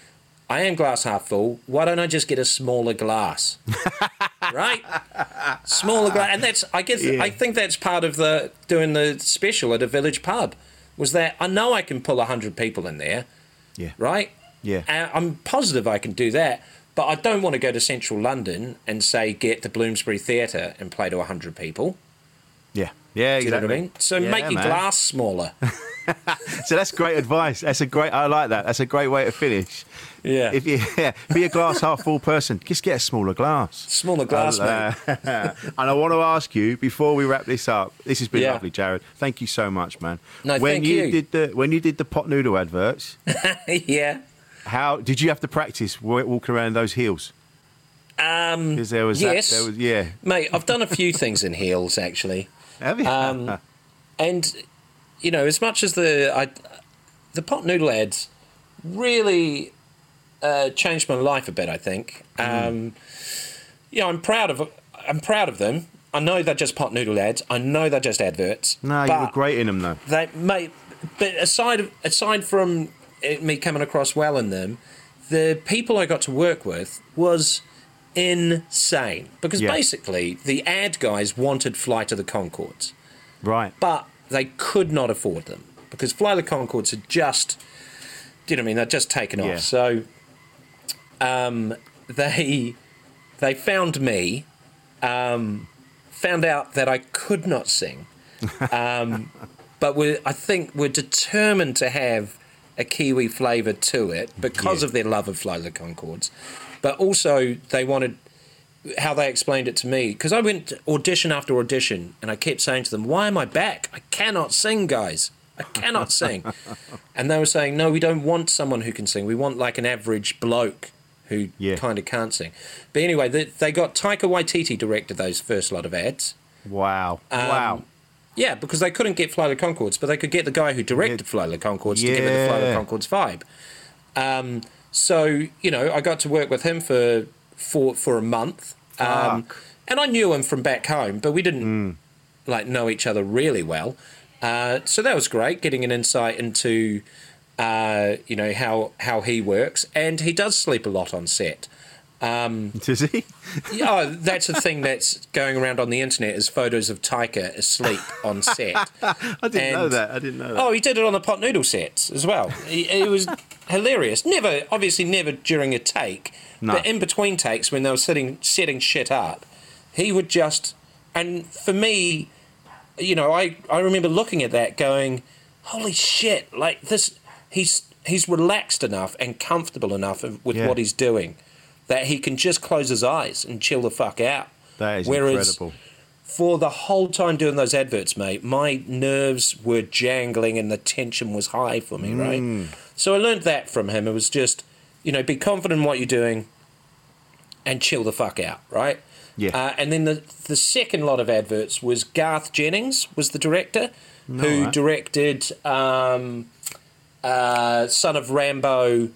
G: I am glass half full. Why don't I just get a smaller glass? Right? Smaller glass. And that's, I guess, yeah. I think that's part of the doing the special at a village pub, was that I know I can pull one hundred people in there.
F: Yeah.
G: Right?
F: Yeah.
G: And I'm positive I can do that. But I don't want to go to central London and, say, get to Bloomsbury Theatre and play to one hundred people.
F: Yeah. Yeah,
G: do you
F: exactly.
G: know what I mean? So
F: yeah,
G: make your
F: man.
G: glass smaller.
F: So that's great advice. That's a great. I like that. That's a great way to finish.
G: Yeah.
F: If you yeah, be a glass half full person, just get a smaller glass.
G: Smaller glass,
F: uh,
G: mate.
F: And I want to ask you before we wrap this up. This has been
G: Yeah.
F: lovely, Jared. Thank you so much, man.
G: No,
F: when
G: thank
F: you,
G: you.
F: did the when you did the pot noodle adverts,
G: yeah.
F: how did you have to practice wa- walking around those heels?
G: Um,
F: Because there was
G: yes.
F: that, there was yeah.
G: Mate, I've done a few things in heels, actually.
F: Have you?
G: Um, and, you know, as much as the I, the pot noodle ads really uh, changed my life a bit, I think. Um, mm. Yeah, I'm proud of I'm proud of them. I know they're just pot noodle ads. I know they're just adverts.
F: No, you were great in them, though.
G: They, mate, but aside aside from it, me coming across well in them, the people I got to work with was insane. Because
F: Yeah.
G: basically, the ad guys wanted Flight of the Conchords.
F: Right.
G: But they could not afford them. Because Flight of the Conchords had just, do you know what I mean? They'd just taken
F: Yeah.
G: off. So um, they they found me, um, found out that I could not sing. Um, but we're, I think we're determined to have a Kiwi flavour to it because
F: Yeah.
G: of their love of Flight of the Conchords. But also they wanted, how they explained it to me, because I went audition after audition and I kept saying to them, why am I back? I cannot sing, guys. I cannot sing. And they were saying, no, we don't want someone who can sing. We want like an average bloke who
F: Yeah.
G: kind of can't sing. But anyway, they, they got Taika Waititi directed those first lot of ads.
F: Wow.
G: Um,
F: wow.
G: Yeah, because they couldn't get Flight of the Conchords, but they could get the guy who directed
F: Yeah.
G: Flight of the Conchords to give it the Flight of
F: Yeah.
G: the Conchords vibe. Um, so, you know, I got to work with him for for, for a month. Um,
F: Fuck.
G: and I knew him from back home, but we didn't like know each other really well. Uh, so that was great, getting an insight into uh, you know how how he works, and he does sleep a lot on set. Um,
F: Does he?
G: yeah, that's a thing that's going around on the internet, is photos of Taika asleep on set.
F: I didn't
G: And-
F: know that. I didn't know that.
G: Oh, he did it on the pot noodle sets as well. He- It was hilarious. Never, obviously, never during a take,
F: No.
G: but in between takes when they were sitting setting shit up, he would just. And for me, you know, I I remember looking at that, going, "Holy shit!" Like this, he's he's relaxed enough and comfortable enough with
F: Yeah.
G: what he's doing that he can just close his eyes and chill the fuck out.
F: That is
G: Whereas
F: incredible.
G: for the whole time doing those adverts, mate, my nerves were jangling and the tension was high for me, right?
F: Mm.
G: So I learned that from him. It was just, you know, be confident in what you're doing and chill the fuck out, right?
F: Yeah.
G: Uh, and then the the second lot of adverts was Garth Jennings was the director, who
F: right.
G: directed um, uh, Son of Rambo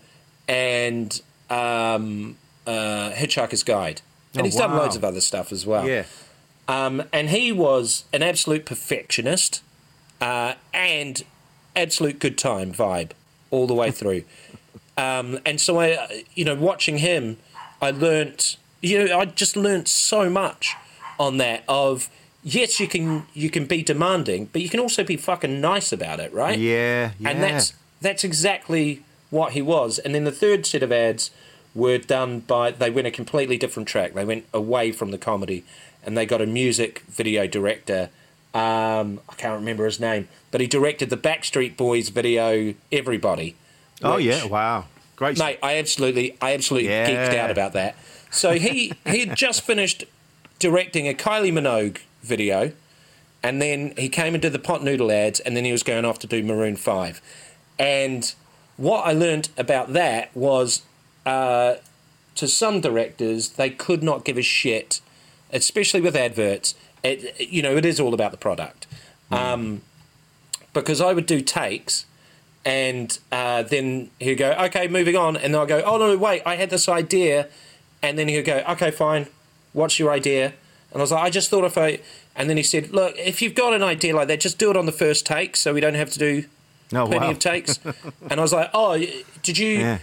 G: and um, uh, Hitchhiker's Guide. And
F: Oh,
G: he's done
F: wow.
G: loads of other stuff as well.
F: Yeah.
G: Um, and he was an absolute perfectionist uh, and absolute good time vibe all the way through. Um, and so I, you know, watching him, I learnt, you know, I just learnt so much on that of, yes, you can you can be demanding, but you can also be fucking nice about it, right?
F: Yeah, yeah.
G: And that's that's exactly what he was. And then the third set of ads were done by, they went a completely different track. They went away from the comedy, and they got a music video director. Um, I can't remember his name, but he directed the Backstreet Boys video "Everybody."
F: Oh
G: which-
F: yeah, wow, great.
G: mate! I absolutely, I absolutely
F: Yeah.
G: geeked out about that. So he he had just finished directing a Kylie Minogue video, and then he came and did the pot noodle ads, and then he was going off to do Maroon Five. And what I learned about that was, uh, to some directors, they could not give a shit, especially with adverts. It, you know, it is all about the product. Um, because I would do takes, and uh, then he'd go, okay, moving on. And then I'll go, oh, no, wait, I had this idea. And then he'd go, okay, fine, what's your idea? And I was like, I just thought if I... And then he said, look, if you've got an idea like that, just do it on the first take so we don't have to do
F: Oh,
G: plenty
F: wow.
G: of takes. And I was like, oh, did you...
F: Yeah.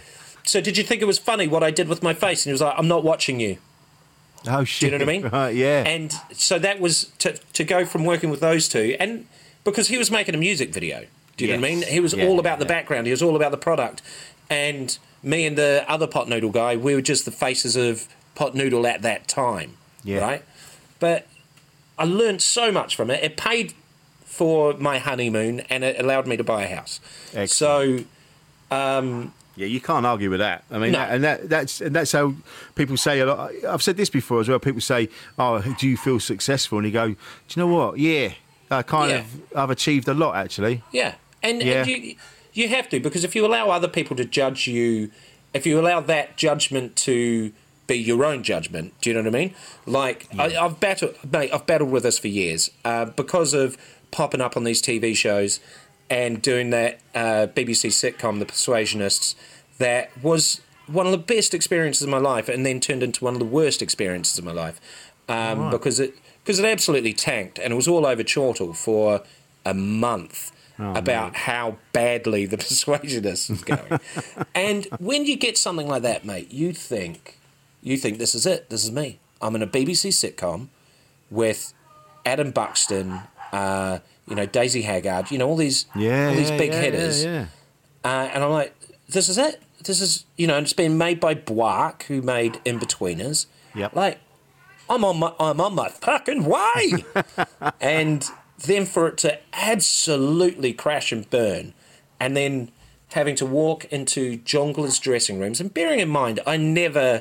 G: so did you think it was funny what I did with my face? And he was like, I'm not watching you.
F: Oh, shit.
G: Do you know what I mean?
F: Right, yeah.
G: And so that was to, to go from working with those two, and because he was making a music video. Do you yes. know what I mean? He was yeah, all about yeah. the background. He was all about the product. And me and the other pot noodle guy, we were just the faces of pot noodle at that time. Yeah. Right? But I learned so much from it. It paid for my honeymoon, and it allowed me to buy a house. Excellent. So... Um,
F: yeah, you can't argue with that. I mean,
G: no.
F: that, and that, that's and that's how people say a lot. I've said this before as well. People say, "Oh, do you feel successful?" And you go, "Do you know what? Yeah, I kind yeah. of I've achieved a lot actually."
G: Yeah, and,
F: yeah.
G: and you you have to, because if you allow other people to judge you, if you allow that judgment to be your own judgment, do you know what I mean? Like yeah. I, I've battled, mate. I've battled with this for years uh, because of popping up on these T V shows. And doing that uh, B B C sitcom, The Persuasionists, that was one of the best experiences of my life, and then turned into one of the worst experiences of my life, um, right. because it because it absolutely tanked, and it was all over Chortle for a month oh, about man. how badly The Persuasionists was going. And when you get something like that, mate, you think you think this is it, this is me. I'm in a B B C sitcom with Adam Buxton. Uh, You know, Daisy Haggard, you know, all these
F: yeah,
G: all these
F: yeah,
G: big
F: yeah,
G: hitters.
F: Yeah, yeah.
G: Uh, and I'm like, this is it. This is, you know, and it's been made by Buarque, who made In-Betweeners.
F: Yep.
G: Like, I'm on my, I'm on my fucking way. And then for it to absolutely crash and burn, and then having to walk into jonglers' dressing rooms, and bearing in mind, I never,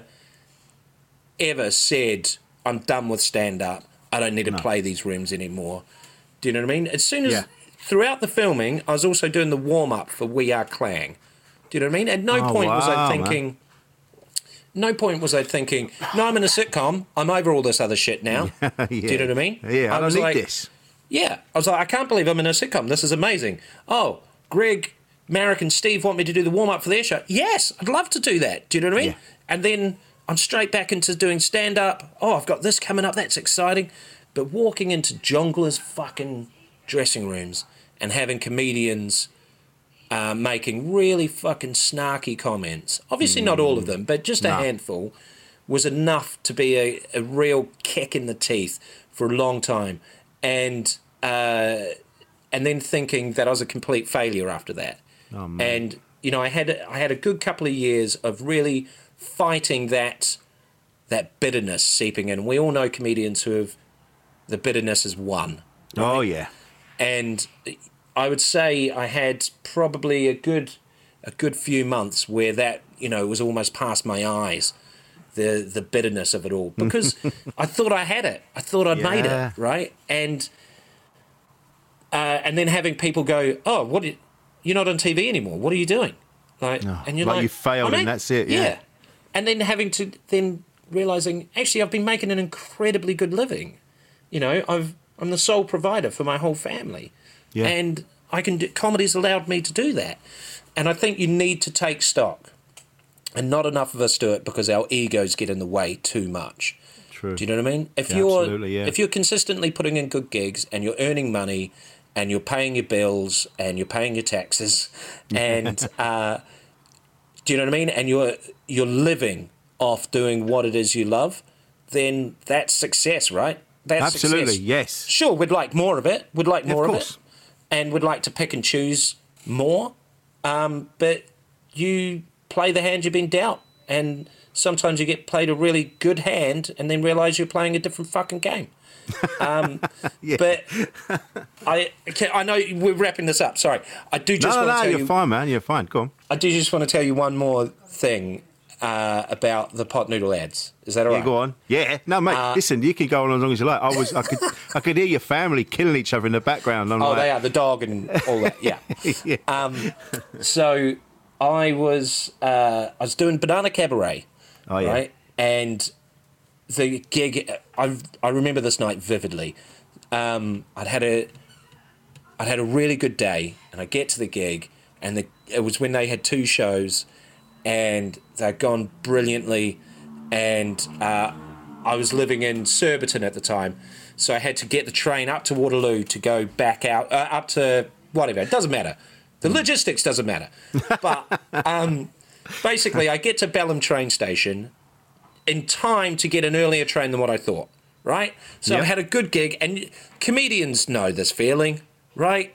G: ever said, I'm done with stand-up. I don't need to no. play these rooms anymore. Do you know what I mean? As soon as, yeah. throughout the filming, I was also doing the warm-up for We Are Clang. Do you know what I mean? At no oh, point wow, was I thinking... Man. No point was I thinking, no, I'm in a sitcom. I'm over all this other shit now. yeah. Do you know what I mean?
F: Yeah, I, I
G: was
F: don't need
G: like,
F: this.
G: Yeah. I was like, I can't believe I'm in a sitcom. This is amazing. Oh, Greg, Marek and Steve want me to do the warm-up for their show. Yes, I'd love to do that. Do you know what I mean? Yeah. And then I'm straight back into doing stand-up. Oh, I've got this coming up. That's exciting. But walking into jonglers' fucking dressing rooms and having comedians uh, making really fucking snarky comments, obviously mm. not all of them, but just a no. handful, was enough to be a, a real kick in the teeth for a long time. And uh, and then thinking that I was a complete failure after that. Oh, man. And, you know, I had, I had a good couple of years of really fighting that that bitterness seeping in. We all know comedians who have... The bitterness is won. Right?
F: Oh, yeah.
G: And I would say I had probably a good a good few months where that, you know, was almost past my eyes, the the bitterness of it all. Because I thought I had it. I thought I'd yeah. made it, right? And uh, and then having people go, oh, what? Did, you're not on T V anymore. What are you doing? Like,
F: oh,
G: and you're
F: like,
G: like,
F: you failed
G: and
F: that's it. Yeah.
G: yeah. And then having to then realising, actually, I've been making an incredibly good living. You know, I've, I'm the sole provider for my whole family. Yeah. And I can do, comedy's allowed me to do that. And I think you need to take stock. And not enough of us do it because our egos get in the way too much.
F: True.
G: Do you know what I mean? If
F: yeah,
G: you're
F: absolutely, yeah.
G: if you're consistently putting in good gigs and you're earning money and you're paying your bills and you're paying your taxes and uh, do you know what I mean? And you're you're living off doing what it is you love, then that's success, right? That's
F: absolutely,
G: success.
F: Yes.
G: Sure, we'd like more of it. We'd like more
F: of,
G: of it, and we'd like to pick and choose more. Um, but you play the hand you've been dealt, and sometimes you get played a really good hand, and then realise you're playing a different fucking game. Um,
F: yeah.
G: But I, I know we're wrapping this up. Sorry, I do just
F: no,
G: want
F: no,
G: to tell
F: you're
G: you.
F: fine, man. You're fine. Go on.
G: I do just want to tell you one more thing. Uh, about the pot noodle ads. Is that all right?
F: Yeah, go on. Yeah. No, mate, uh, listen, you can go on as long as you like. I was, I could I could hear your family killing each other in the background. I'm
G: oh,
F: like...
G: they are, the dog and all that, yeah. yeah. Um, so I was, uh, I was doing Banana Cabaret,
F: oh, yeah.
G: right? And the gig, I I remember this night vividly. Um, I'd had a, I'd had a really good day, and I get to the gig, and the, it was when they had two shows, and they'd gone brilliantly, and uh, I was living in Surbiton at the time, so I had to get the train up to Waterloo to go back out, uh, up to whatever, it doesn't matter. The logistics doesn't matter. But um, basically, I get to Belém train station in time to get an earlier train than what I thought, right? So
F: Yep.
G: I had a good gig, and comedians know this feeling, right?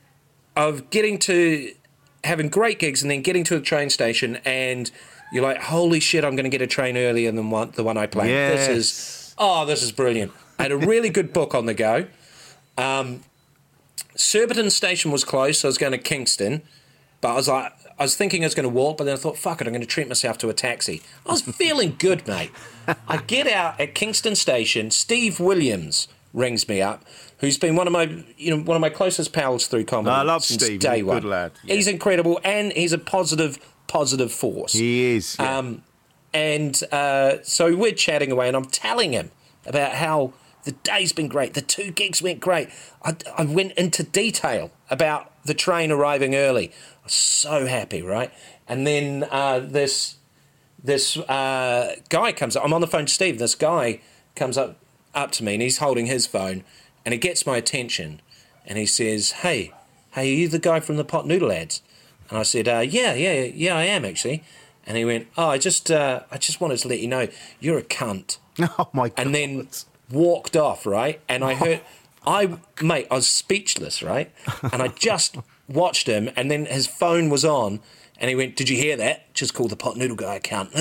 G: Of getting to, having great gigs and then getting to a train station and you're like, holy shit, I'm going to get a train earlier than one, the one I planned.
F: Yes.
G: This is, oh, this is brilliant. I had a really good book on the go. Um, Surbiton station was closed, so I was going to Kingston, but I was like, I was thinking I was going to walk, but then I thought, fuck it, I'm going to treat myself to a taxi. I was feeling good, mate. I get out at Kingston Station. Steve Williams rings me up, who's been one of my, you know, one of my closest pals through comedy.
F: I love
G: since
F: Steve.
G: Day
F: He's a
G: one.
F: good lad. Yeah.
G: He's incredible, and he's a positive, positive force.
F: He is. Yeah.
G: Um, and uh, so we're chatting away, and I'm telling him about how the day's been great. The two gigs went great. I, I went into detail about the train arriving early. I was so happy, right? And then uh, this this uh, guy comes up. I'm on the phone to Steve. This guy comes up up to me, and he's holding his phone, and he gets my attention, and he says, "Hey, hey, are you the guy from the Pot Noodle ads?" And I said, uh, "Yeah, yeah, yeah, I am actually." And he went, "Oh, I just, uh, I just wanted to let you know you're a cunt."
F: Oh my god!
G: And then walked off, right? And I heard, I mate, I was speechless, right? And I just watched him, and then his phone was on, and he went, "Did you hear that? Just call the Pot Noodle guy a cunt."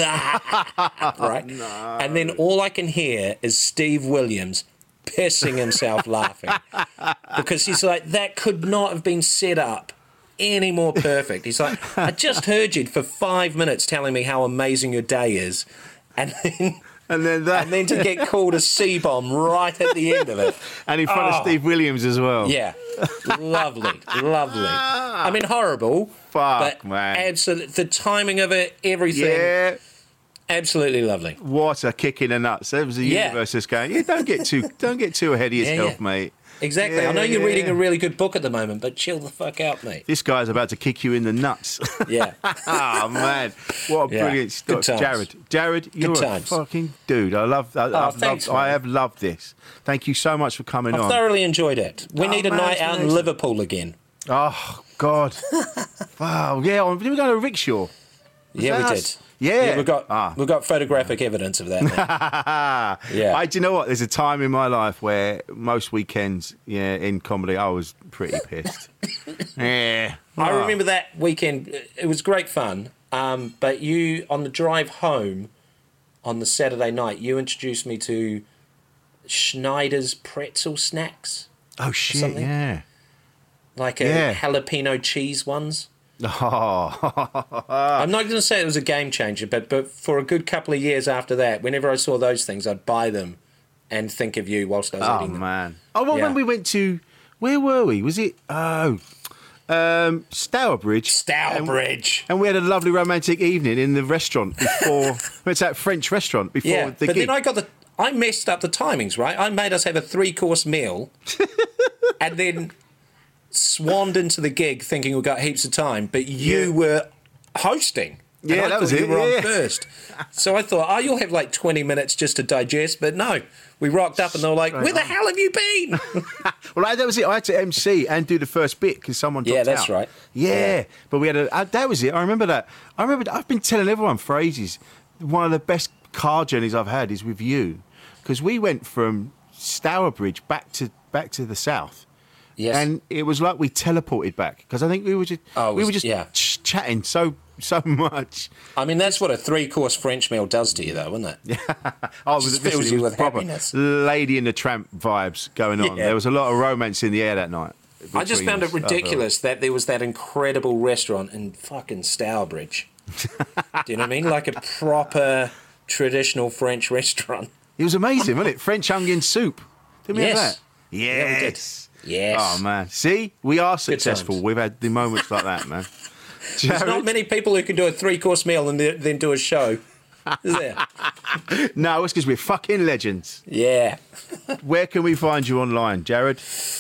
G: Right? No. And then all I can hear is Steve Williams pissing himself laughing because he's like, that could not have been set up any more perfect. He's like, I just heard you for five minutes telling me how amazing your day is, and then
F: and then that,
G: and then to get called a C-bomb right at the end of it,
F: and in front
G: oh.
F: of Steve Williams as well.
G: Yeah, lovely, lovely. I mean, horrible.
F: Fuck,
G: but
F: man.
G: Absolutely, the timing of it, everything.
F: Yeah.
G: Absolutely lovely.
F: What a kick in the nuts. There was a
G: Yeah.
F: universe just going, yeah, don't get too don't get too ahead of yourself,
G: yeah.
F: mate.
G: Exactly.
F: Yeah,
G: I know you're
F: yeah.
G: reading a really good book at the moment, but chill the fuck out, mate.
F: This guy's about to kick you in the nuts.
G: Yeah.
F: Oh, man. What a
G: Yeah.
F: brilliant
G: Good
F: stuff.
G: times.
F: Jared, Jared, you're
G: Good
F: a
G: times.
F: fucking dude. I love I,
G: Oh,
F: I've
G: thanks,
F: loved, I
G: man.
F: have loved this. Thank you so much for coming
G: I've
F: on.
G: thoroughly enjoyed it. We
F: Oh,
G: need a
F: man,
G: night
F: it's
G: out in
F: amazing.
G: Liverpool again.
F: Oh, God. Wow. Yeah, did we go to Rickshaw? Was
G: Yeah,
F: that
G: we
F: us?
G: did.
F: Yeah.
G: we've got
F: Ah.
G: we've got photographic evidence of that. mate. Yeah.
F: I, do you know what? There's a time in my life where most weekends, yeah, in comedy, I was pretty pissed. yeah.
G: I
F: Oh.
G: remember that weekend. It was great fun. Um, but you, on the drive home on the Saturday night, you introduced me to Schneider's pretzel snacks.
F: Oh, shit,
G: something.
F: yeah.
G: Like a
F: Yeah.
G: jalapeno cheese ones.
F: Oh.
G: I'm not going to say it was a game changer, but but for a good couple of years after that, whenever I saw those things, I'd buy them and think of you whilst I was
F: Oh,
G: eating them.
F: man. Oh, well,
G: Yeah.
F: when we went to, where were we? Was it, oh, um, Stourbridge.
G: Stourbridge.
F: And, and we had a lovely romantic evening in the restaurant before, went to that French restaurant before
G: Yeah,
F: the
G: but
F: gig.
G: then I got the... I messed up the timings, right? I made us have a three-course meal and then swanned into the gig thinking we got heaps of time, but you
F: Yeah.
G: were hosting. And
F: Yeah,
G: I
F: that
G: thought
F: was
G: you
F: it,
G: were
F: yeah.
G: on first. So I thought, oh, you'll have like twenty minutes just to digest, but no. We rocked up and they were like, where the hell have you been?
F: Well, I, that was it. I had to M C and do the first bit because someone dropped
G: Yeah, that's
F: out.
G: right.
F: Yeah.
G: Yeah.
F: But we had a... Uh, that was it. I remember that. I remember... I've been telling everyone for ages, one of the best car journeys I've had is with you because we went from Stourbridge back to back to the south.
G: Yes.
F: And it was like we teleported back because I think we were just...
G: Oh, it
F: we
G: was-
F: were just
G: yeah.
F: ch- chatting so so much.
G: I mean, that's what a three-course French meal does to you, though, isn't it?
F: Yeah. Oh,
G: Just
F: listen,
G: fills
F: it
G: you
F: was
G: with
F: proper
G: happiness.
F: Lady in the Tramp vibes going on.
G: Yeah.
F: There was a lot of romance in the air that night.
G: I just
F: between
G: found it
F: us. I felt.
G: ridiculous that there was that incredible restaurant in fucking Stourbridge. Do you know what I mean? Like a proper traditional French restaurant.
F: It was amazing, wasn't it? French onion soup. Didn't we
G: Yes.
F: have that?
G: Yeah, we did.
F: Yes.
G: Yes.
F: Oh, man. See? We are
G: Good
F: successful.
G: times.
F: We've had the moments like that, man.
G: There's not
F: Jared?
G: many people who can do a three-course meal and then then do a show. Is there?
F: No, it's because we're fucking legends.
G: Yeah.
F: Where can we find you online, Jared?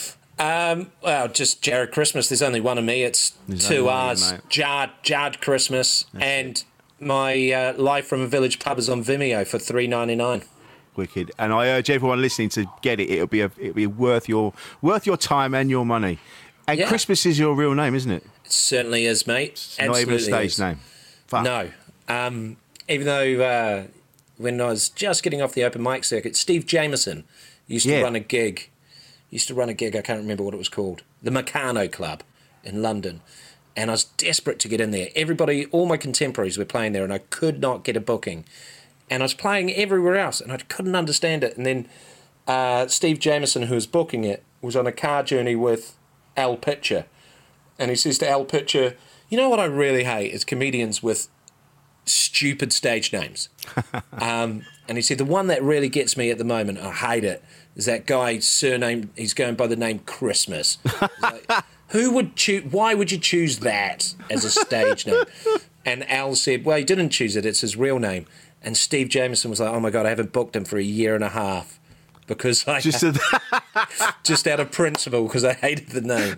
G: Um, well, just Jared Christmas. There's only one of me. It's
F: There's
G: two
F: only one of you,
G: R's.
F: mate.
G: Jard, Jard Christmas. and my uh, Live from a Village pub is on Vimeo for three ninety-nine.
F: Wicked. And I urge everyone listening to get it. It'll be a, it'll be worth your worth your time and your money. And
G: Yeah.
F: Christmas is your real name, isn't it?
G: It certainly is, mate.
F: Not even a
G: Absolutely
F: stage
G: is.
F: name. Fuck.
G: No, Um, even though uh, when I was just getting off the open mic circuit, Steve Jameson used to
F: Yeah.
G: run a gig. Used to run a gig. I can't remember what it was called. The Meccano Club in London. And I was desperate to get in there. Everybody, all my contemporaries were playing there, and I could not get a booking. And I was playing everywhere else, and I couldn't understand it. And then uh, Steve Jameson, who was booking it, was on a car journey with Al Pitcher. And he says to Al Pitcher, you know what I really hate is comedians with stupid stage names. um, and he said, the one that really gets me at the moment, I hate it, is that guy's surname, he's going by the name Christmas. Like, who would choose, why would you choose that as a stage name? And Al said, well, he didn't choose it, it's his real name. And Steve Jameson was like, oh my God, I haven't booked him for a year and a half. Because I
F: Just, a-
G: just out of principle, because I hated the name.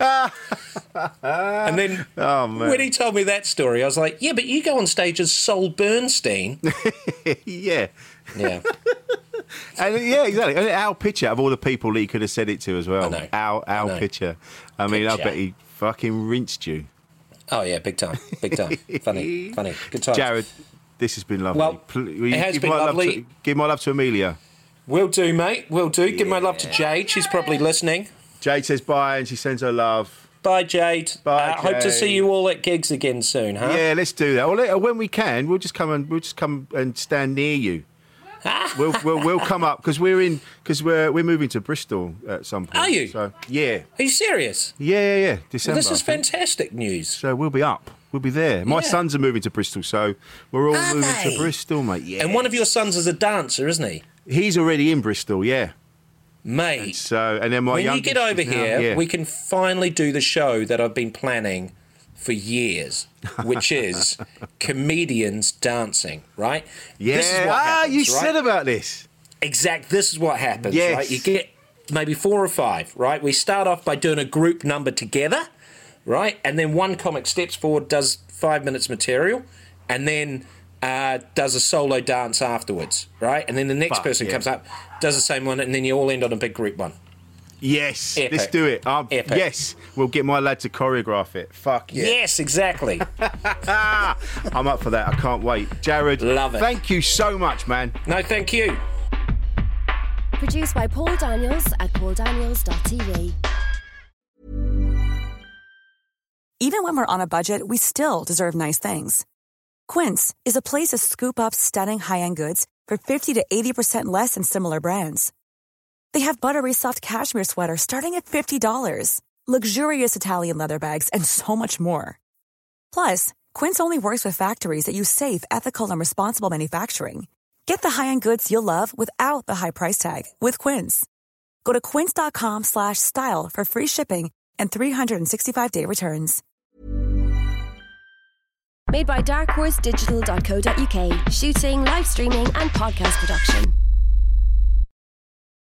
G: And then
F: Oh, man.
G: when he told me that story, I was like, yeah, but you go on stage as Sol Bernstein.
F: yeah.
G: Yeah.
F: And yeah, exactly. And Al Pitcher, of all the people he could have said it to as well.
G: I know.
F: Al Al
G: I know.
F: Pitcher. I mean, I
G: Pitcher.
F: bet he fucking rinsed you.
G: Oh, yeah, big time. Big time. Funny, funny. Good times.
F: Jared, this has been lovely.
G: Well,
F: Pl- will you
G: it has
F: give
G: been
F: my love
G: lovely.
F: to- give my love to Amelia.
G: Will do, mate. Will do. Give my love to Jade. She's probably listening.
F: Jade says bye and she sends her love.
G: Bye, Jade.
F: Bye,
G: uh, Hope to see
F: Jade.
G: you all at gigs again soon, huh?
F: Yeah, let's do that. Or let- when we can, we'll just come and we'll just come and stand near you. we'll, we'll we'll come up because we're in because we're we're moving to Bristol at some point.
G: Are you?
F: So yeah.
G: Are you serious?
F: Yeah, yeah, yeah.
G: Well,
F: December.
G: this is
F: I think.
G: fantastic news.
F: So we'll be up. We'll be there. My
G: Yeah.
F: sons are moving to Bristol, so we're all
G: Are
F: moving
G: they?
F: to Bristol, mate. Yeah.
G: And one of your sons is a dancer, isn't he?
F: He's already in Bristol, yeah.
G: Mate,
F: So and then my
G: when you
F: youngest
G: get over
F: is now-
G: here,
F: yeah.
G: we can finally do the show that I've been planning for years, which is comedians dancing, right?
F: Yeah.
G: This is what
F: ah,
G: happens,
F: you
G: right?
F: said about this.
G: Exact. This is what happens,
F: Yes.
G: right? You get maybe four or five, right? We start off by doing a group number together, right? And then one comic steps forward, does five minutes material, and then uh, does a solo dance afterwards, right? And then the next
F: Fuck,
G: person
F: yeah.
G: comes up, does the same one, and then you all end on a big group one.
F: Yes.
G: Epic.
F: Let's do it. Um,
G: Epic.
F: yes. We'll get my lad to choreograph it. Fuck yeah.
G: Yes, exactly.
F: I'm up for that. I can't wait. Jared,
G: Love it.
F: thank you so much, man.
G: No, thank you.
M: Produced by Paul Daniels at paul daniels dot t v.
N: Even when we're on a budget, we still deserve nice things. Quince is a place to scoop up stunning high-end goods for fifty to eighty percent less than similar brands. They have buttery soft cashmere sweaters starting at fifty dollars, luxurious Italian leather bags, and so much more. Plus, Quince only works with factories that use safe, ethical, and responsible manufacturing. Get the high-end goods you'll love without the high price tag with Quince. Go to quince.com slash style for free shipping and three sixty-five day returns.
M: Made by dark horse digital dot co dot u k. Shooting, live streaming, and podcast production.